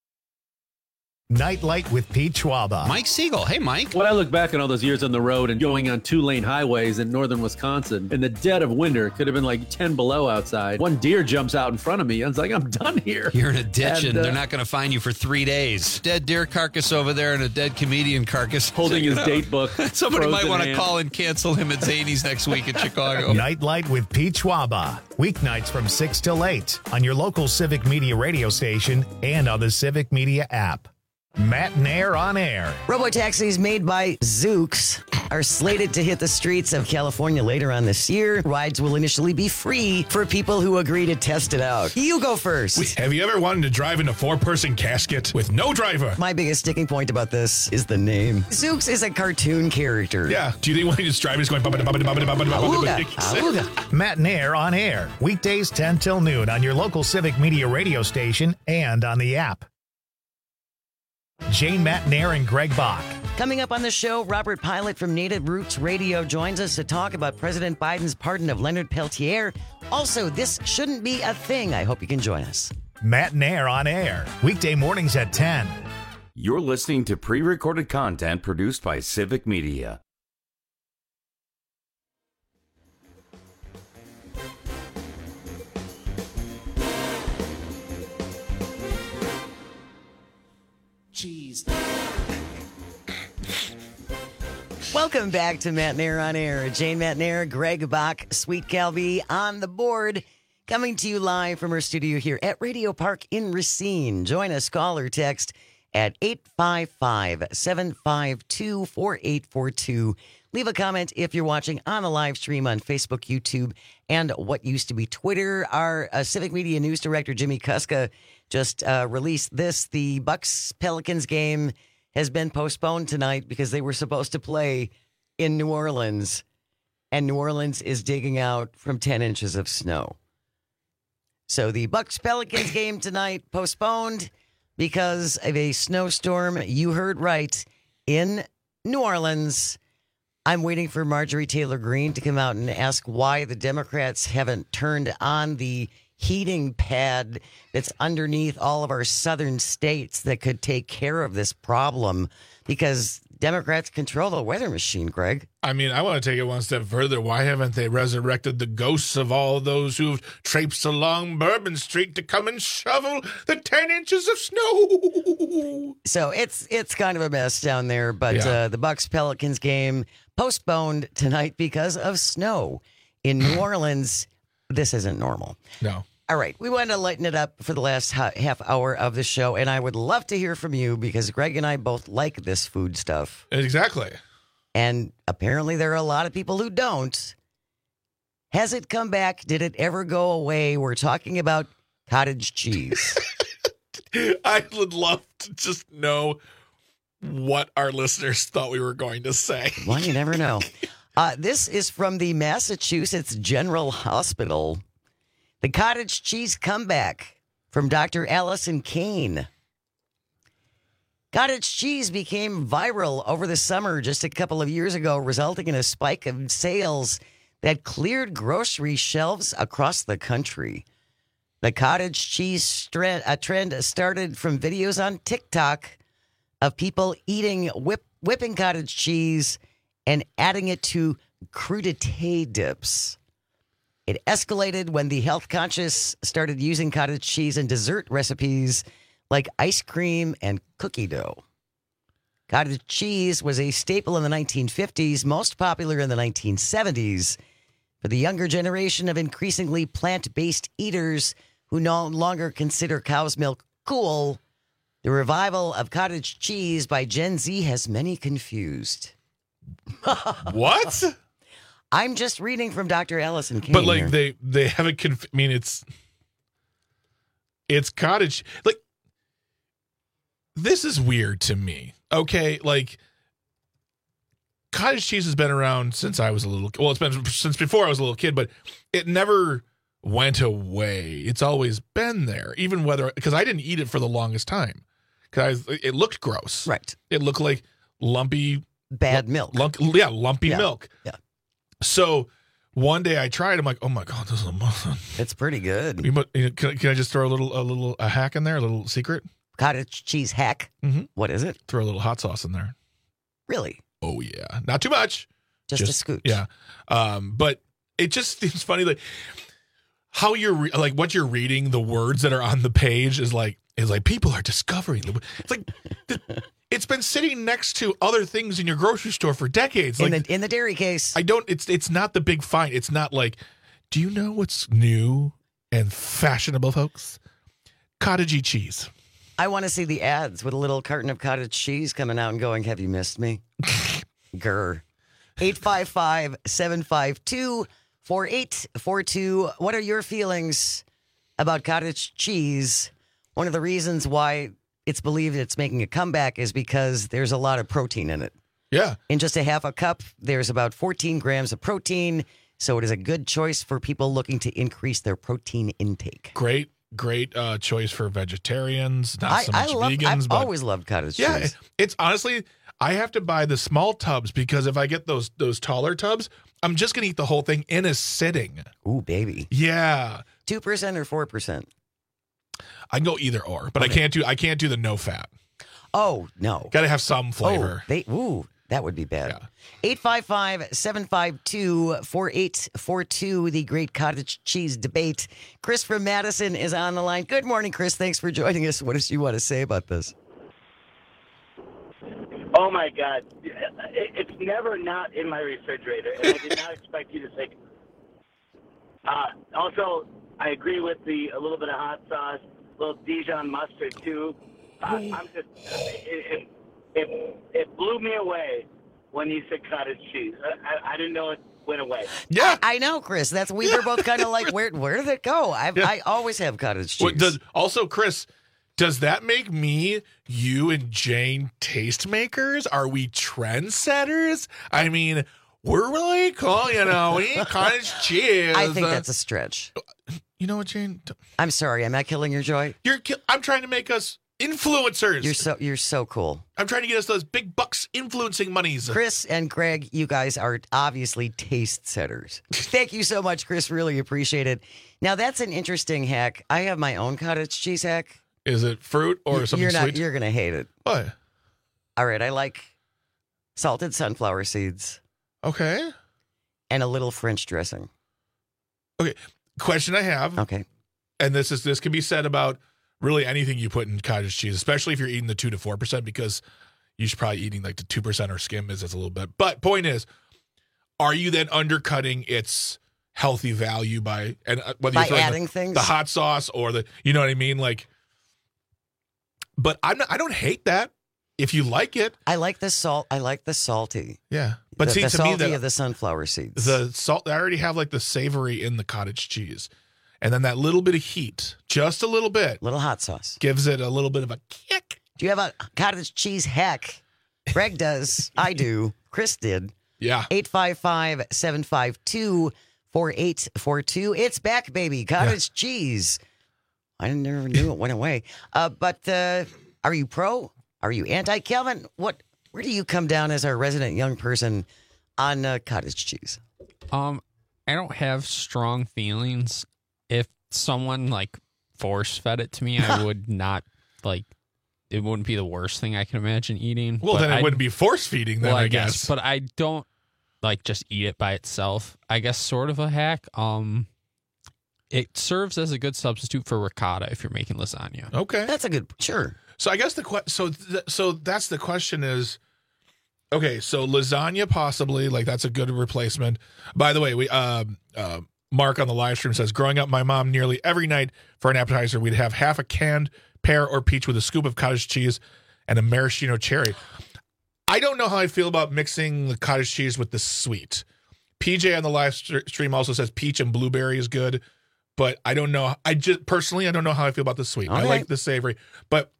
Speaker 1: Nightlight with Pete Schwaba.
Speaker 11: Mike Siegel. Hey, Mike.
Speaker 4: When I look back on all those years on the road and going on two-lane highways in northern Wisconsin, in the dead of winter, it could have been like ten below outside. One deer jumps out in front of me. I was like, I'm done here.
Speaker 11: You're in a ditch, and,
Speaker 4: and
Speaker 11: uh,
Speaker 4: uh,
Speaker 11: they're not going to find you for three days. Dead deer carcass over there and a dead comedian carcass.
Speaker 4: Holding his date book.
Speaker 11: Somebody might want to call and cancel him at Zany's next week in Chicago.
Speaker 1: Nightlight with Pete Schwaba. Weeknights from six till eight on your local Civic Media radio station and on the Civic Media app. Matt Nair on air.
Speaker 14: Robotaxis made by Zoox are slated to hit the streets of California later on this year. Rides will initially be free for people who agree to test it out. You go first.
Speaker 15: Wait, have you ever wanted to drive in a four-person casket with no driver?
Speaker 14: My biggest sticking point about this is the name. Zoox is a cartoon character.
Speaker 15: Yeah. Do you think when he's driving, he's going...
Speaker 1: Matt Nair on air. Weekdays ten till noon on your local Civic Media radio station and on the app. Jane Matt Nair and Greg Bach.
Speaker 14: Coming up on the show, Robert Pilot from Native Roots Radio joins us to talk about President Biden's pardon of Leonard Peltier. Also, this shouldn't be a thing. I hope you can join us.
Speaker 1: Matt Nair on air. Weekday mornings at ten.
Speaker 13: You're listening to pre-recorded content produced by Civic Media.
Speaker 5: cheese.
Speaker 14: Welcome back to Matt Nair on Air. Jane Matt Nair, Greg Bach, Sweet Calvi on the board. Coming to you live from our studio here at Radio Park in Racine. Join us, call or text at eight five five, seven five two, four eight four two. Leave a comment if you're watching on the live stream on Facebook, YouTube, and what used to be Twitter. Our uh, Civic Media News Director, Jimmy Kuska, just uh, released this. The Bucks-Pelicans game has been postponed tonight because they were supposed to play in New Orleans, and New Orleans is digging out from ten inches of snow. So the Bucks-Pelicans game tonight postponed because of a snowstorm. You heard right, in New Orleans. I'm waiting for Marjorie Taylor Greene to come out and ask why the Democrats haven't turned on the heating pad that's underneath all of our southern states that could take care of this problem, because Democrats control the weather machine, Greg.
Speaker 15: I mean, I want to take it one step further. Why haven't they resurrected the ghosts of all those who've traipsed along Bourbon Street to come and shovel the ten inches of snow?
Speaker 14: So it's it's kind of a mess down there, but
Speaker 15: Yeah.
Speaker 14: uh, the Bucks-Pelicans game postponed tonight because of snow. In New Orleans, this isn't normal.
Speaker 15: No.
Speaker 14: All right, we wanted to lighten it up for the last ha- half hour of the show, and I would love to hear from you because Greg and I both like this food stuff.
Speaker 15: Exactly.
Speaker 14: And apparently there are a lot of people who don't. Has it come back? Did it ever go away? We're talking about cottage cheese.
Speaker 15: I would love to just know what our listeners thought we were going to say.
Speaker 14: Well, you never know. Uh, this is from the Massachusetts General Hospital. The cottage cheese comeback from Doctor Allison Kane. Cottage cheese became viral over the summer just a couple of years ago, resulting in a spike of sales that cleared grocery shelves across the country. The cottage cheese trend, a trend started from videos on TikTok of people eating whip, whipping cottage cheese and adding it to crudité dips. It escalated when the health conscious started using cottage cheese in dessert recipes like ice cream and cookie dough. Cottage cheese was a staple in the nineteen fifties, most popular in the nineteen seventies. For the younger generation of increasingly plant-based eaters who no longer consider cow's milk cool, the revival of cottage cheese by Gen Z has many confused.
Speaker 15: What?
Speaker 14: I'm just reading from Doctor Allison Kane
Speaker 15: But like
Speaker 14: here.
Speaker 15: they they haven't conf- I mean it's it's cottage like this is weird to me. Okay, like cottage cheese has been around since I was a little well, it's been since before I was a little kid, but it never went away. It's always been there, even whether because I didn't eat it for the longest time because it looked gross.
Speaker 14: Right.
Speaker 15: It looked like lumpy
Speaker 14: bad milk.
Speaker 15: Lump, yeah, lumpy
Speaker 14: Yeah.
Speaker 15: milk.
Speaker 14: Yeah.
Speaker 15: So one day I tried. I'm like, oh my god, this is a
Speaker 14: It's pretty good.
Speaker 15: You, mu- you- can, can I just throw a little, a little, a hack in there, a little secret?
Speaker 14: Cottage cheese hack.
Speaker 15: Mm-hmm.
Speaker 14: What is it?
Speaker 15: Throw a little hot sauce in there.
Speaker 14: Really?
Speaker 15: Oh yeah, not too much.
Speaker 14: Just, a scooch.
Speaker 15: Yeah, um, but it just seems funny, like how you're re- like what you're reading. The words that are on the page is like is like people are discovering. The, it's like the, it's been sitting next to other things in your grocery store for decades.
Speaker 14: In
Speaker 15: Like
Speaker 14: the in the dairy case.
Speaker 15: I don't. It's it's not the big find. It's not like, do you know what's new and fashionable, folks? Cottagey cheese.
Speaker 14: I want to see the ads with a little carton of cottage cheese coming out and going, have you missed me? Grr. eight five five, seven five two, four eight four two. What are your feelings about cottage cheese? One of the reasons why it's believed it's making a comeback is because there's a lot of protein in it.
Speaker 15: Yeah.
Speaker 14: In just a half a cup, there's about fourteen grams of protein. So it is a good choice for people looking to increase their protein intake.
Speaker 15: Great, great uh, choice for vegetarians. Not
Speaker 14: I,
Speaker 15: so
Speaker 14: I
Speaker 15: much
Speaker 14: love,
Speaker 15: vegans.
Speaker 14: I've
Speaker 15: but
Speaker 14: always loved cottage
Speaker 15: yeah,
Speaker 14: cheese.
Speaker 15: it's honestly, I have to buy the small tubs because if I get those those taller tubs, I'm just gonna eat the whole thing in a sitting.
Speaker 14: Ooh, baby.
Speaker 15: Yeah.
Speaker 14: Two percent or four percent.
Speaker 15: I can go either or, but
Speaker 14: Okay.
Speaker 15: I can't do I can't do the no fat.
Speaker 14: Oh no.
Speaker 15: Got to have some flavor.
Speaker 14: Oh, they ooh, that would be bad. eight five five, seven five two, four eight four two, the great cottage cheese debate. Chris from Madison is on the line. Good morning, Chris. Thanks for joining us. What does you want to say about this?
Speaker 5: Oh my God, it, it's never not in my refrigerator, and I did not expect you to say. Uh, also, I agree with the a little bit of hot sauce, a little Dijon mustard too. Uh, I'm just it, it, it it blew me away when you said cottage cheese. I, I, I didn't know it went away.
Speaker 14: Yeah, I, I know, Chris. That's we were both kind of like, where where did it go? I
Speaker 15: Yeah.
Speaker 14: I always have cottage cheese.
Speaker 15: What does, also, Chris, does that make me, you, and Jane tastemakers? Are we trendsetters? I mean, we're really cool, you know. We eat cottage cheese.
Speaker 14: I think that's a stretch.
Speaker 15: You know what, Jane?
Speaker 14: I'm sorry. Am I killing your joy?
Speaker 15: You're. ki- I'm trying to make us influencers.
Speaker 14: You're so you're so cool.
Speaker 15: I'm trying to get us those big bucks influencing monies.
Speaker 14: Chris and Greg, you guys are obviously taste setters. Thank you so much, Chris. Really appreciate it. Now that's an interesting hack. I have my own cottage cheese hack.
Speaker 15: Is it fruit or
Speaker 14: Y-
Speaker 15: something
Speaker 14: you're not,
Speaker 15: sweet?
Speaker 14: You're gonna hate it.
Speaker 15: What?
Speaker 14: All right, I like salted sunflower seeds.
Speaker 15: Okay.
Speaker 14: And a little French dressing.
Speaker 15: Okay. Question I have.
Speaker 14: Okay.
Speaker 15: And this is this can be said about really anything you put in cottage cheese, especially if you're eating the two to four percent, because you should probably eating like the two percent or skim is a little bit. But point is, are you then undercutting its healthy value by and uh, whether
Speaker 14: By
Speaker 15: you're throwing
Speaker 14: adding
Speaker 15: the,
Speaker 14: things?
Speaker 15: the hot sauce or the you know what I mean? Like, but I'm not, I don't hate that if you like it.
Speaker 14: I like the salt. I like the salty.
Speaker 15: Yeah, but
Speaker 14: the,
Speaker 15: see
Speaker 14: the
Speaker 15: to
Speaker 14: salty
Speaker 15: me that
Speaker 14: of the sunflower seeds.
Speaker 15: the salt I already have like the savory in the cottage cheese, and then that little bit of heat, just a little bit,
Speaker 14: little hot sauce
Speaker 15: gives it a little bit of a kick.
Speaker 14: Do you have a cottage cheese hack? Greg does. I do. Chris did.
Speaker 15: Yeah.
Speaker 14: eight five five, seven five two, four eight four two. It's back, baby. Cottage cheese. I never knew it went away. Uh, but uh, are you pro? Are you anti? Kelvin, what? Where do you come down as our resident young person on uh, cottage cheese?
Speaker 6: Um, I don't have strong feelings. If someone like force fed it to me, I would not like. It wouldn't be the worst thing I can imagine eating.
Speaker 15: Well,
Speaker 6: but
Speaker 15: then it
Speaker 6: I-
Speaker 15: wouldn't be force feeding. Then
Speaker 6: well,
Speaker 15: I,
Speaker 6: I
Speaker 15: guess.
Speaker 6: But I don't like just eat it by itself. I guess sort of a hack. Um, it serves as a good substitute for ricotta if you're making lasagna.
Speaker 15: Okay,
Speaker 14: that's a good sure.
Speaker 15: So I guess the que- so th- so that's the question is, okay, so lasagna possibly like that's a good replacement. By the way, we um uh, Mark on the live stream says, growing up, my mom nearly every night for an appetizer we'd have half a canned pear or peach with a scoop of cottage cheese and a maraschino cherry. I don't know how I feel about mixing the cottage cheese with the sweet. P J on the live st- stream also says peach and blueberry is good, but I don't know. I just personally, I don't know how I feel about the sweet. I
Speaker 14: Okay.
Speaker 15: like the savory, but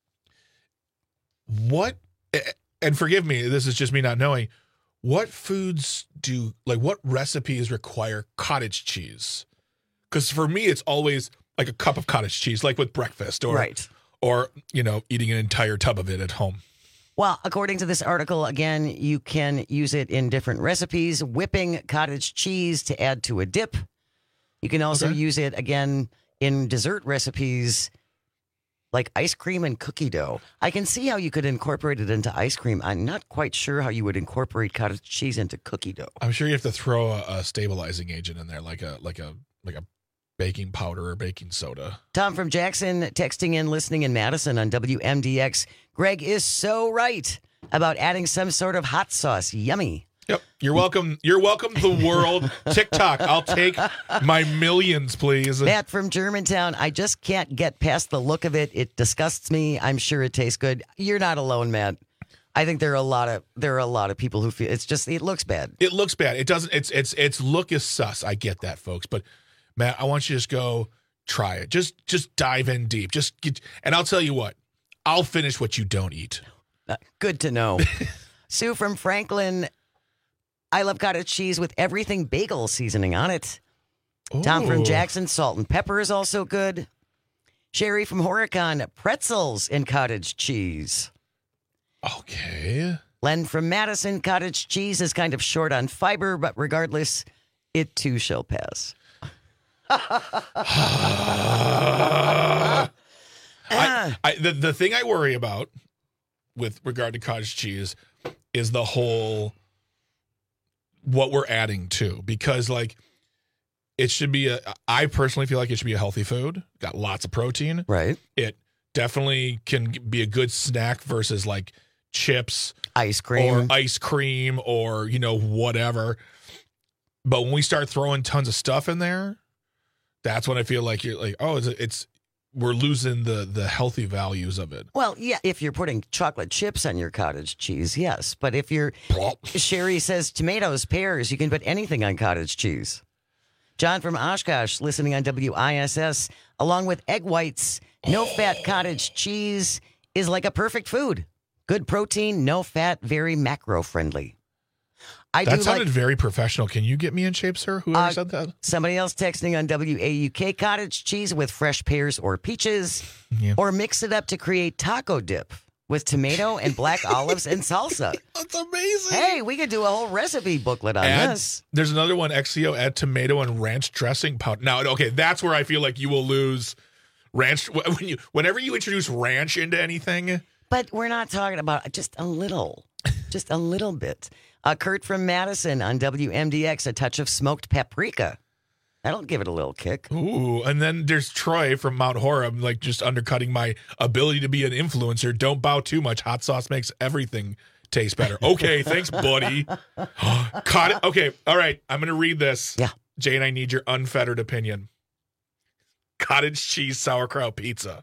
Speaker 15: what, and forgive me, this is just me not knowing, what foods do, like what recipes require cottage cheese? Because for me, it's always like a cup of cottage cheese, like with breakfast or,
Speaker 14: Right.
Speaker 15: or, you know, eating an entire tub of it at home.
Speaker 14: Well, according to this article, again, you can use it in different recipes. Whipping cottage cheese to add to a dip. You can also
Speaker 15: Okay.
Speaker 14: use it, again, in dessert recipes like ice cream and cookie dough. I can see how you could incorporate it into ice cream. I'm not quite sure how you would incorporate cottage cheese into cookie dough.
Speaker 15: I'm sure you have to throw a, a stabilizing agent in there, like a like a like a baking powder or baking soda.
Speaker 14: Tom from Jackson texting in, listening in Madison on W M D X. Greg is so right about adding some sort of hot sauce. Yummy.
Speaker 15: Yep. You're welcome. You're welcome to the world. TikTok. I'll take my millions, please.
Speaker 14: Matt from Germantown. I just can't get past the look of it. It disgusts me. I'm sure it tastes good. You're not alone, Matt. I think there are a lot of there are a lot of people who feel it's just it looks bad.
Speaker 15: It looks bad. It doesn't. It's it's it's look is sus. I get that, folks. But Matt, I want you to just go try it. Just just dive in deep. Just get, and I'll tell you what. I'll finish what you don't eat.
Speaker 14: Uh, good to know. Sue from Franklin. I love cottage cheese with everything bagel seasoning on it. Tom from
Speaker 15: Ooh.
Speaker 14: Jackson, salt and pepper is also good. Sherry from Horicon, pretzels and cottage cheese.
Speaker 15: Okay.
Speaker 14: Len from Madison, cottage cheese is kind of short on fiber, but regardless, it too shall pass.
Speaker 15: I, I, the, the thing I worry about with regard to cottage cheese is the whole what we're adding to, because like it should be a, I personally feel like it should be a healthy food, got lots of protein.
Speaker 14: Right.
Speaker 15: It definitely can be a good snack versus like chips,
Speaker 14: ice cream,
Speaker 15: or ice cream, or you know whatever. But when we start throwing tons of stuff in there, that's when I feel like you're like, oh, it's, it's we're losing the the healthy values of it.
Speaker 14: Well, yeah, if you're putting chocolate chips on your cottage cheese, yes. But if you're, Sherry says tomatoes, pears, you can put anything on cottage cheese. John from Oshkosh, listening on W I S S, along with egg whites, no-fat cottage cheese is like a perfect food. Good protein, no fat, very macro-friendly. I
Speaker 15: that
Speaker 14: do
Speaker 15: sounded
Speaker 14: like,
Speaker 15: very professional. Can you get me in shape, sir? Whoever
Speaker 14: uh,
Speaker 15: said that?
Speaker 14: Somebody else texting on W A U K, cottage cheese with fresh pears or peaches,
Speaker 15: yeah.
Speaker 14: or mix it up to create taco dip with tomato and black olives and salsa.
Speaker 15: That's amazing.
Speaker 14: Hey, we could do a whole recipe booklet on
Speaker 15: add,
Speaker 14: this.
Speaker 15: There's another one, X C O, add tomato and ranch dressing powder. Now, okay, that's where I feel like you will lose ranch. When you, whenever you introduce ranch into anything.
Speaker 14: But we're not talking about just a little, just a little bit. Uh, Kurt from Madison on W M D X, a touch of smoked paprika. That'll give it a little kick.
Speaker 15: Ooh, and then there's Troy from Mount Horeb, like just undercutting my ability to be an influencer. Don't bow too much. Hot sauce makes everything taste better. Okay, thanks, buddy. Caught it. Okay, all right. I'm going to read this.
Speaker 14: Yeah.
Speaker 15: Jane, I need your unfettered opinion. Cottage cheese sauerkraut pizza.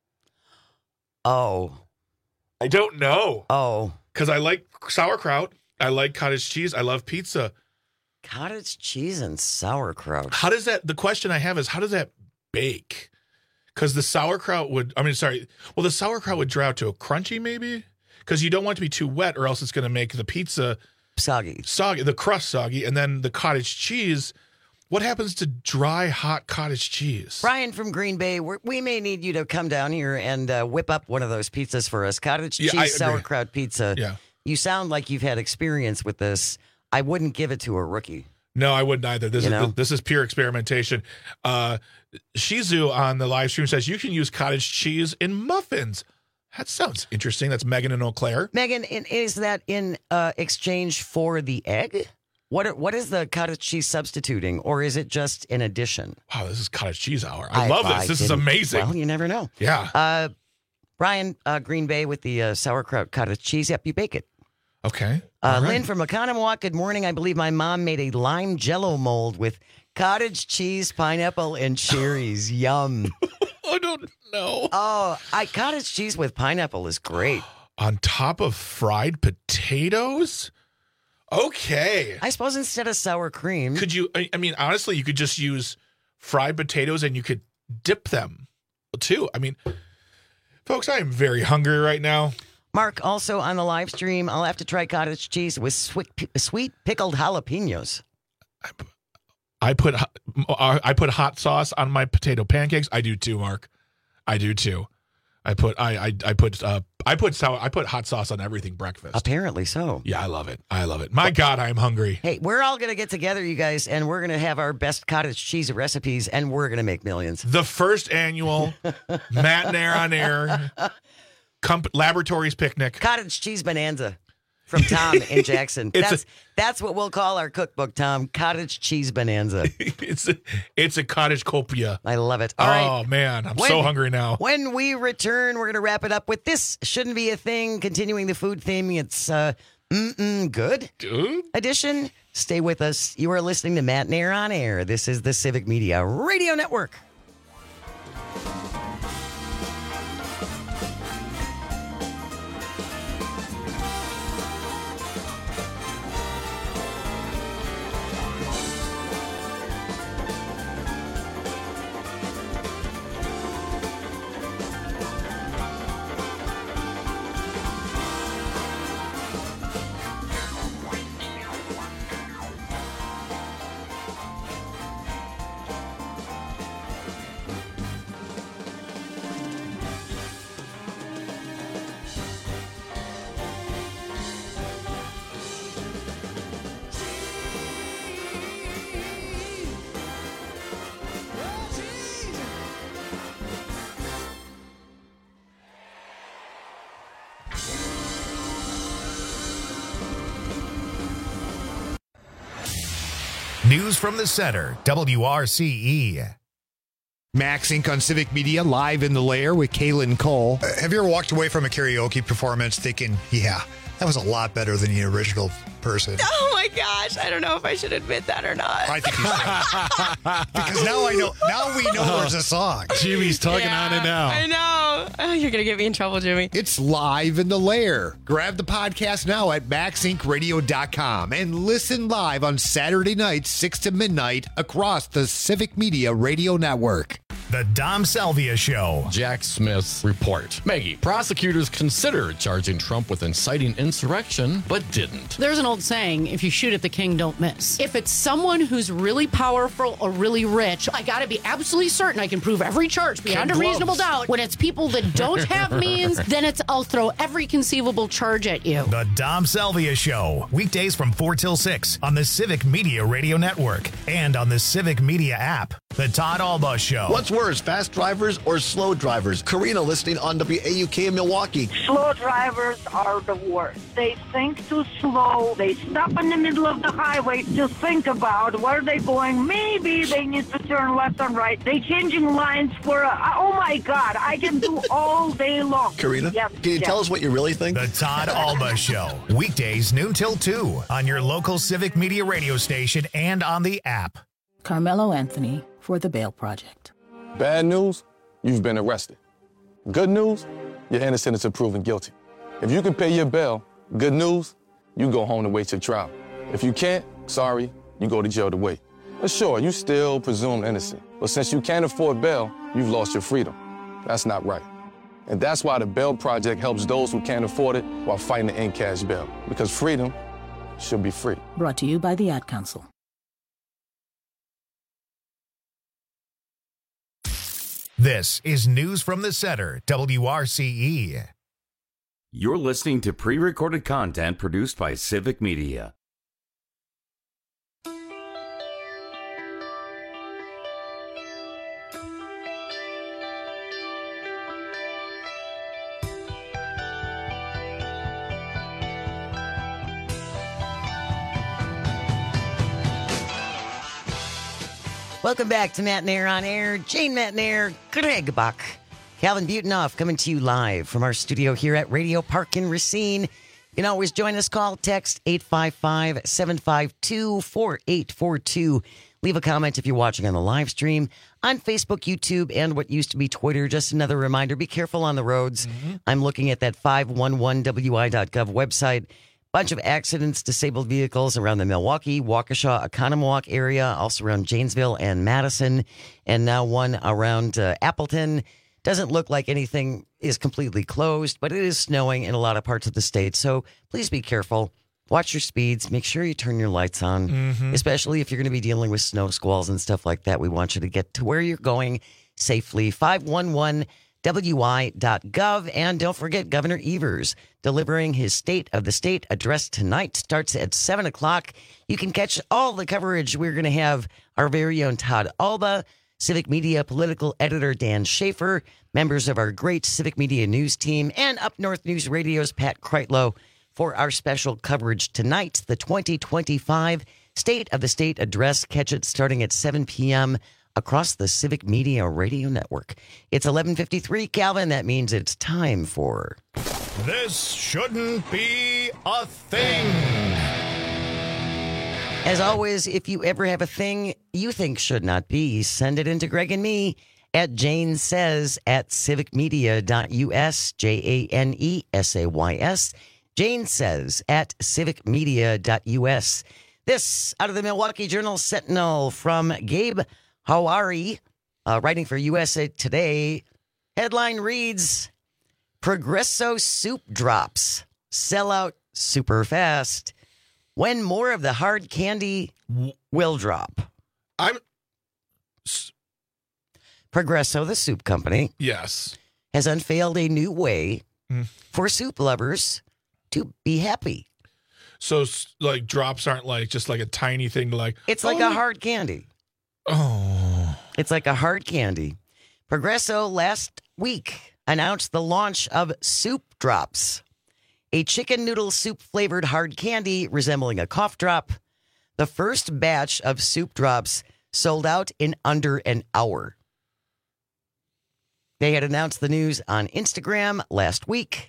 Speaker 14: Oh.
Speaker 15: I don't know.
Speaker 14: Oh.
Speaker 15: Because I like sauerkraut. I like cottage cheese. I love pizza.
Speaker 14: Cottage cheese and sauerkraut.
Speaker 15: How does that, the question I have is, how does that bake? Because the sauerkraut would, I mean, sorry, well, the sauerkraut would dry out to a crunchy maybe? Because you don't want it to be too wet or else it's going to make the pizza
Speaker 14: soggy.
Speaker 15: Soggy, the crust soggy. And then the cottage cheese, what happens to dry, hot cottage cheese?
Speaker 14: Brian from Green Bay, we're, we may need you to come down here and uh, whip up one of those pizzas for us. Cottage
Speaker 15: Yeah,
Speaker 14: cheese
Speaker 15: I agree.
Speaker 14: sauerkraut pizza.
Speaker 15: Yeah.
Speaker 14: You sound like you've had experience with this. I wouldn't give it to a rookie.
Speaker 15: No, I wouldn't either. This
Speaker 14: You
Speaker 15: is
Speaker 14: know?
Speaker 15: this is pure experimentation. Uh, Shizu on the live stream says you can use cottage cheese in muffins. That sounds interesting. That's Megan and Eau Claire.
Speaker 14: Megan, in, is that in uh, exchange for the egg? What are, what is the cottage cheese substituting, or is it in in addition?
Speaker 15: Wow, this is cottage cheese hour. I, I love this.
Speaker 14: I
Speaker 15: this is
Speaker 14: didn't-
Speaker 15: amazing.
Speaker 14: Well, you never know.
Speaker 15: Yeah.
Speaker 14: Uh, Brian, uh, Green Bay with the uh, sauerkraut cottage cheese. Yep, you bake it.
Speaker 15: Okay.
Speaker 14: Uh,
Speaker 15: All right.
Speaker 14: Lynn from Oconomowoc, good morning. I believe my mom made a lime jello mold with cottage cheese, pineapple, and cherries. Yum.
Speaker 15: I don't know.
Speaker 14: Oh, I cottage cheese with pineapple is great.
Speaker 15: On top of fried potatoes? Okay.
Speaker 14: I suppose instead of sour cream.
Speaker 15: Could you, I I mean, honestly, you could just use fried potatoes and you could dip them too. I mean, folks, I am very hungry right now.
Speaker 14: Mark, also on the live stream, I'll have to try cottage cheese with sweet, sweet pickled jalapenos.
Speaker 15: I put uh, I put hot sauce on my potato pancakes. I do too, Mark. I do too. I put I I, I put uh, I put sour I put hot sauce on everything breakfast.
Speaker 14: Apparently so.
Speaker 15: Yeah, I love it. I love it. My God, I'm hungry.
Speaker 14: Hey, we're all going to get together, you guys, and we're going to have our best cottage cheese recipes, and we're going to make millions.
Speaker 15: The first annual Matt and Air on Air Comp- Laboratories Picnic.
Speaker 14: Cottage cheese bonanza from Tom in Jackson.
Speaker 15: It's
Speaker 14: That's
Speaker 15: a-
Speaker 14: that's what we'll call our cookbook, Tom. Cottage cheese bonanza.
Speaker 15: it's a, it's a cottage copia.
Speaker 14: I love it. All
Speaker 15: oh
Speaker 14: right.
Speaker 15: man, I'm
Speaker 14: When-
Speaker 15: so hungry now.
Speaker 14: When we return, we're going to wrap it up with this shouldn't be a thing. Continuing the food theme, it's uh, mm-mm good
Speaker 15: Dude.
Speaker 14: edition. Stay with us. You are listening to Matt and Air on Air. This is the Civic Media Radio Network.
Speaker 1: News from the center, W R C E.
Speaker 7: Max Incorporated on Civic Media, live in the lair with Kaylin Cole.
Speaker 8: Uh, have you ever walked away from a karaoke performance thinking, yeah, that was a lot better than the original person?
Speaker 16: Oh my gosh, I don't know if I should admit that or not.
Speaker 8: I think you should. Because now I know. Now we know there's a song.
Speaker 7: Jimmy's tugging
Speaker 16: Yeah,
Speaker 7: on it now.
Speaker 16: I know. Oh, you're going to get me in trouble, Jimmy.
Speaker 7: It's live in the lair. Grab the podcast now at max inc radio dot com and listen live on Saturday nights, six to midnight, across the Civic Media Radio Network.
Speaker 1: The Dom Salvia Show.
Speaker 17: Jack Smith's report. Maggie, prosecutors considered charging Trump with inciting insurrection, but didn't.
Speaker 25: There's an old saying, if you shoot at the king, don't miss. If it's someone who's really powerful or really rich, I got to be absolutely certain I can prove every charge beyond
Speaker 17: Ken
Speaker 25: a reasonable
Speaker 17: Gloves.
Speaker 25: doubt. When it's people that don't have means, then it's I'll throw every conceivable charge at you.
Speaker 1: The Dom Salvia Show. Weekdays from four till six on the Civic Media Radio Network and on the Civic Media app. The Todd Alba Show.
Speaker 26: What's worse, fast drivers or slow drivers? Karina listening on W A U K in Milwaukee.
Speaker 27: Slow drivers are the worst. They think too slow. They stop in the middle of the highway to think about where they're going. Maybe they need to turn left and right. They changing lines for a, oh my God, I can do all day long.
Speaker 26: Karina,
Speaker 27: Yes,
Speaker 26: can you
Speaker 27: yes.
Speaker 26: tell us what you really think?
Speaker 1: The Todd Alba Show. Weekdays noon till two on your local Civic Media radio station and on the app.
Speaker 28: Carmelo Anthony for the Bail Project.
Speaker 29: Bad news, you've been arrested. Good news, you're innocent until proven guilty. If you can pay your bail, good news, you go home to wait your trial. If you can't, sorry, you go to jail to wait. But sure, you still presumed innocent. But since you can't afford bail, you've lost your freedom. That's not right. And that's why the Bail Project helps those who can't afford it while fighting to end cash bail. Because freedom should be free.
Speaker 28: Brought to you by the Ad Council.
Speaker 1: This is News from the Center, W R C E.
Speaker 13: You're listening to pre-recorded content produced by Civic Media.
Speaker 14: Welcome back to Matt Nair on Air. Jane Matt Nair, Greg Bach, Calvin Butenoff coming to you live from our studio here at Radio Park in Racine. You can always join us. Call, text eight five five, seven five two, four eight four two. Leave a comment if you're watching on the live stream on Facebook, YouTube, and what used to be Twitter. Just another reminder, be careful on the roads. Mm-hmm. I'm looking at that five one one W I dot gov website. Bunch of accidents, disabled vehicles around the Milwaukee, Waukesha, Oconomowoc area, also around Janesville and Madison, and now one around uh, Appleton. Doesn't look like anything is completely closed, but it is snowing in a lot of parts of the state, so please be careful. Watch your speeds. Make sure you turn your lights on,
Speaker 15: Mm-hmm.
Speaker 14: especially if you're going to be dealing with snow squalls and stuff like that. We want you to get to where you're going safely. five one one W I dot gov. And don't forget, Governor Evers delivering his State of the State address tonight. Starts at seven o'clock. You can catch all the coverage. We're going to have our very own Todd Alba, Civic Media political editor Dan Schaefer, members of our great Civic Media news team, and Up North News Radio's Pat Kreitlow for our special coverage tonight, the twenty twenty-five State of the State address. Catch it starting at seven p.m. across the Civic Media Radio Network. It's eleven fifty-three, Calvin. That means it's time for...
Speaker 1: This shouldn't be a thing.
Speaker 14: As always, if you ever have a thing you think should not be, send it into Greg and me at Jane Says at civic media dot U S, J A N E S A Y S. Jane Says at civic media dot U S. This out of the Milwaukee Journal Sentinel from Gabe Hawari, uh, writing for U S A Today. Headline reads, Progresso soup drops. Sell out super fast. When more of the hard candy will drop.
Speaker 15: I'm...
Speaker 14: Progresso, the soup company,
Speaker 15: Yes.
Speaker 14: has unveiled a new way
Speaker 15: Mm.
Speaker 14: for soup lovers to be happy.
Speaker 15: So, s- like, drops aren't like just like a tiny thing to like...
Speaker 14: It's like
Speaker 15: oh,
Speaker 14: a hard candy.
Speaker 15: Oh.
Speaker 14: It's like a hard candy. Progresso last week announced the launch of Soup Drops, a chicken noodle soup flavored hard candy resembling a cough drop. The first batch of Soup Drops sold out in under an hour. They had announced the news on Instagram last week.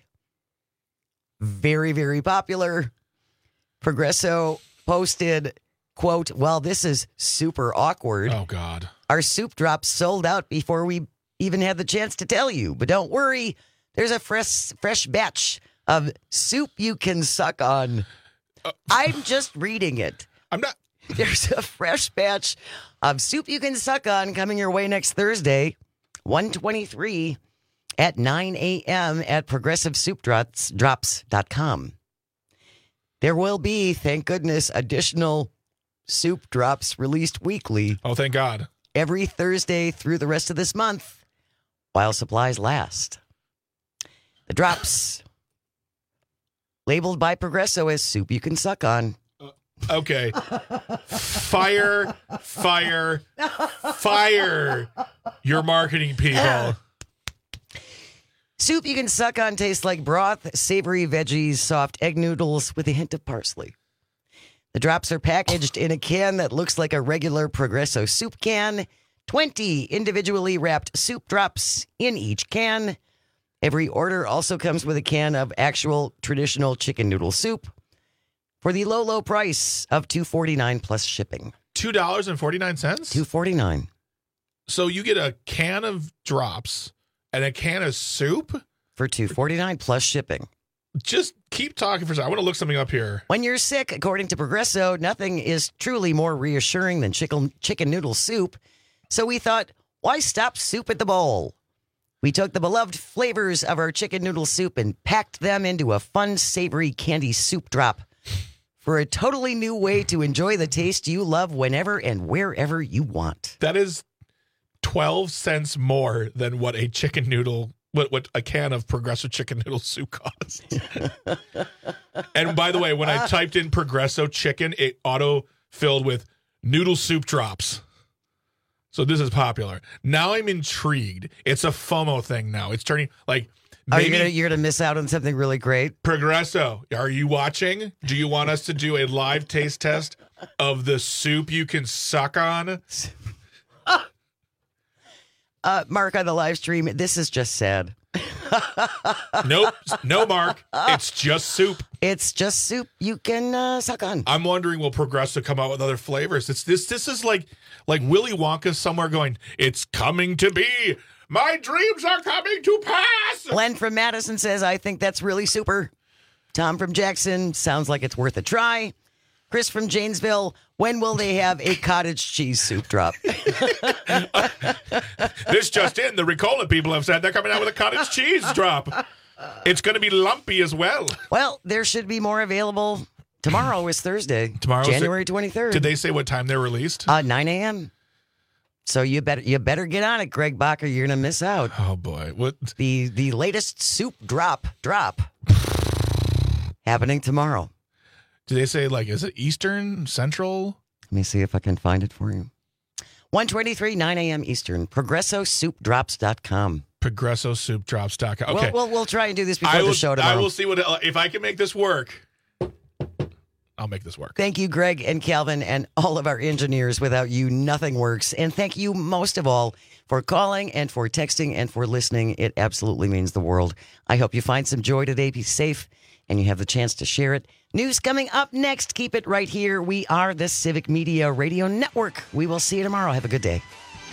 Speaker 14: Very, very popular. Progresso posted, quote, "Well, this is super awkward.
Speaker 15: Oh, God.
Speaker 14: Our soup drops sold out before we even had the chance to tell you. But don't worry, there's a fresh, fresh batch of soup you can suck on."
Speaker 15: Uh,
Speaker 14: I'm just reading it.
Speaker 15: I'm not.
Speaker 14: There's a fresh batch of soup you can suck on coming your way next Thursday, one twenty-three at nine a.m. at progressive soup drops dot com. There will be, thank goodness, additional soup drops released weekly.
Speaker 15: Oh, thank God.
Speaker 14: Every Thursday through the rest of this month while supplies last. The drops, labeled by Progresso as soup you can suck on.
Speaker 15: Okay. Fire, fire, fire your marketing people.
Speaker 14: Soup you can suck on tastes like broth, savory veggies, soft egg noodles with a hint of parsley. The drops are packaged in a can that looks like a regular Progresso soup can. twenty individually wrapped soup drops in each can. Every order also comes with a can of actual traditional chicken noodle soup for the low, low price of two dollars and forty-nine cents plus shipping.
Speaker 15: two dollars and forty-nine cents?
Speaker 14: two dollars and forty-nine cents.
Speaker 15: So you get a can of drops and a can of soup?
Speaker 14: For two dollars and forty-nine cents plus shipping.
Speaker 15: Just keep talking for a second. I want to look something up here.
Speaker 14: When you're sick, according to Progresso, nothing is truly more reassuring than chicken, chicken noodle soup. So we thought, why stop soup at the bowl? We took the beloved flavors of our chicken noodle soup and packed them into a fun, savory candy soup drop for a totally new way to enjoy the taste you love whenever and wherever you want.
Speaker 15: That is twelve cents more than what a chicken noodle, what, what a can of Progresso chicken noodle soup costs. And by the way, when I typed in Progresso chicken, it auto-filled with noodle soup drops. So this is popular. Now I'm intrigued. It's a FOMO thing now. It's turning like...
Speaker 14: Are you gonna you're gonna miss out on something really great?
Speaker 15: Progresso, are you watching? Do you want us to do a live taste test of the soup you can suck on?
Speaker 14: Uh, Mark on the live stream, this is just sad.
Speaker 15: Nope. No, Mark. It's just soup.
Speaker 14: It's just soup you can uh, suck on.
Speaker 15: I'm wondering, will Progresso come out with other flavors? It's this. This is like like Willy Wonka somewhere going, it's coming to be. My dreams are coming to pass.
Speaker 14: Len from Madison says, I think that's really super. Tom from Jackson, sounds like it's worth a try. Chris from Janesville, when will they have a cottage cheese soup drop?
Speaker 15: This just in, the Ricola people have said they're coming out with a cottage cheese drop. It's going to be lumpy as well.
Speaker 14: Well, there should be more available. Tomorrow is Thursday.
Speaker 15: Tomorrow,
Speaker 14: January twenty-third.
Speaker 15: Did they say what time they're released?
Speaker 14: Uh, nine a.m. So you better you better get on it, Greg Bach, or you're gonna miss out.
Speaker 15: Oh boy, what
Speaker 14: the the latest soup drop drop happening tomorrow?
Speaker 15: Do they say like is it Eastern, Central?
Speaker 14: Let me see if I can find it for you. one twenty-three, nine a.m. Eastern. Progresso Soup Drops dot com.
Speaker 15: Progresso Soup Drops dot com. Okay,
Speaker 14: we'll, we'll we'll try and do this before
Speaker 15: I will,
Speaker 14: the show tomorrow.
Speaker 15: I will see what if I can make this work. I'll make this work.
Speaker 14: Thank you, Greg and Calvin, and all of our engineers. Without you, nothing works. And thank you most of all for calling and for texting and for listening. It absolutely means the world. I hope you find some joy today. Be safe, and you have the chance to share it. News coming up next. Keep it right here. We are the Civic Media Radio Network. We will see you tomorrow. Have a good day.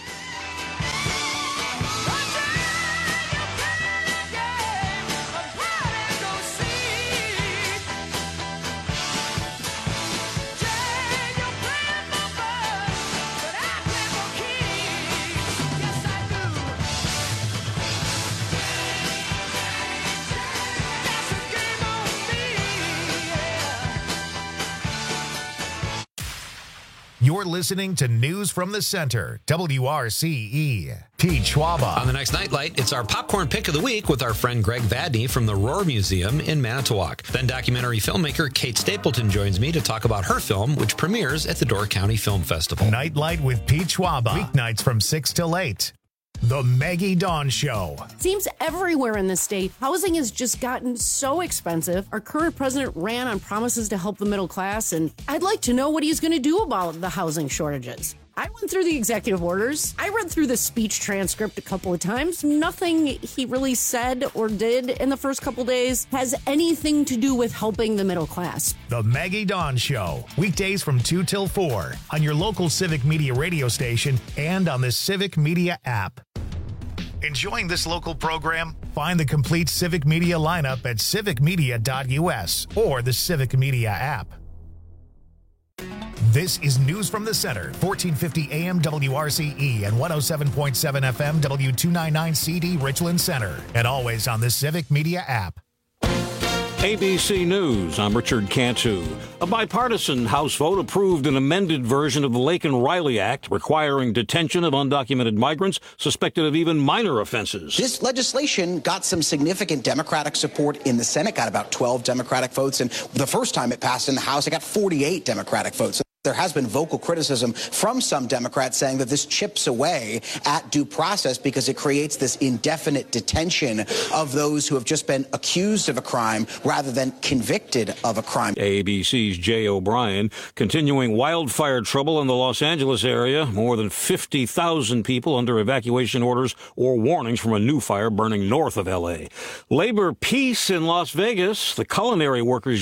Speaker 1: You're listening to News from the Center, W R C E. Pete Schwaba.
Speaker 11: On the next Nightlight, it's our popcorn pick of the week with our friend Greg Vadney from the Roar Museum in Manitowoc. Then documentary filmmaker Kate Stapleton joins me to talk about her film, which premieres at the Door County Film Festival.
Speaker 1: Nightlight with Pete Schwaba. Weeknights from six till eight. The Maggie Dawn Show.
Speaker 25: Seems everywhere in the state, housing has just gotten so expensive. Our current president ran on promises to help the middle class, and I'd like to know what he's going to do about the housing shortages. I went through the executive orders. I read through the speech transcript a couple of times. Nothing he really said or did in the first couple days has anything to do with helping the middle class.
Speaker 1: The Maggie Dawn Show, weekdays from two till four on your local Civic Media radio station and on the Civic Media app. Enjoying this local program? Find the complete Civic Media lineup at civic media dot u s or the Civic Media app. This is News from the Center, fourteen fifty A M W R C E and one oh seven point seven F M W two ninety-nine C D Richland Center, and always on the Civic Media app.
Speaker 2: A B C News, I'm Richard Cantu. A bipartisan House vote approved an amended version of the Laken-Riley Act requiring detention of undocumented migrants suspected of even minor offenses.
Speaker 3: This legislation got some significant Democratic support in the Senate, got about twelve Democratic votes, and the first time it passed in the House, it got forty-eight Democratic votes. There has been vocal criticism from some Democrats saying that this chips away at due process because it creates this indefinite detention of those who have just been accused of a crime rather than convicted of a crime.
Speaker 2: A B C's Jay O'Brien. Continuing wildfire trouble in the Los Angeles area. More than fifty thousand people under evacuation orders or warnings from a new fire burning north of L A. Labor peace in Las Vegas. The culinary workers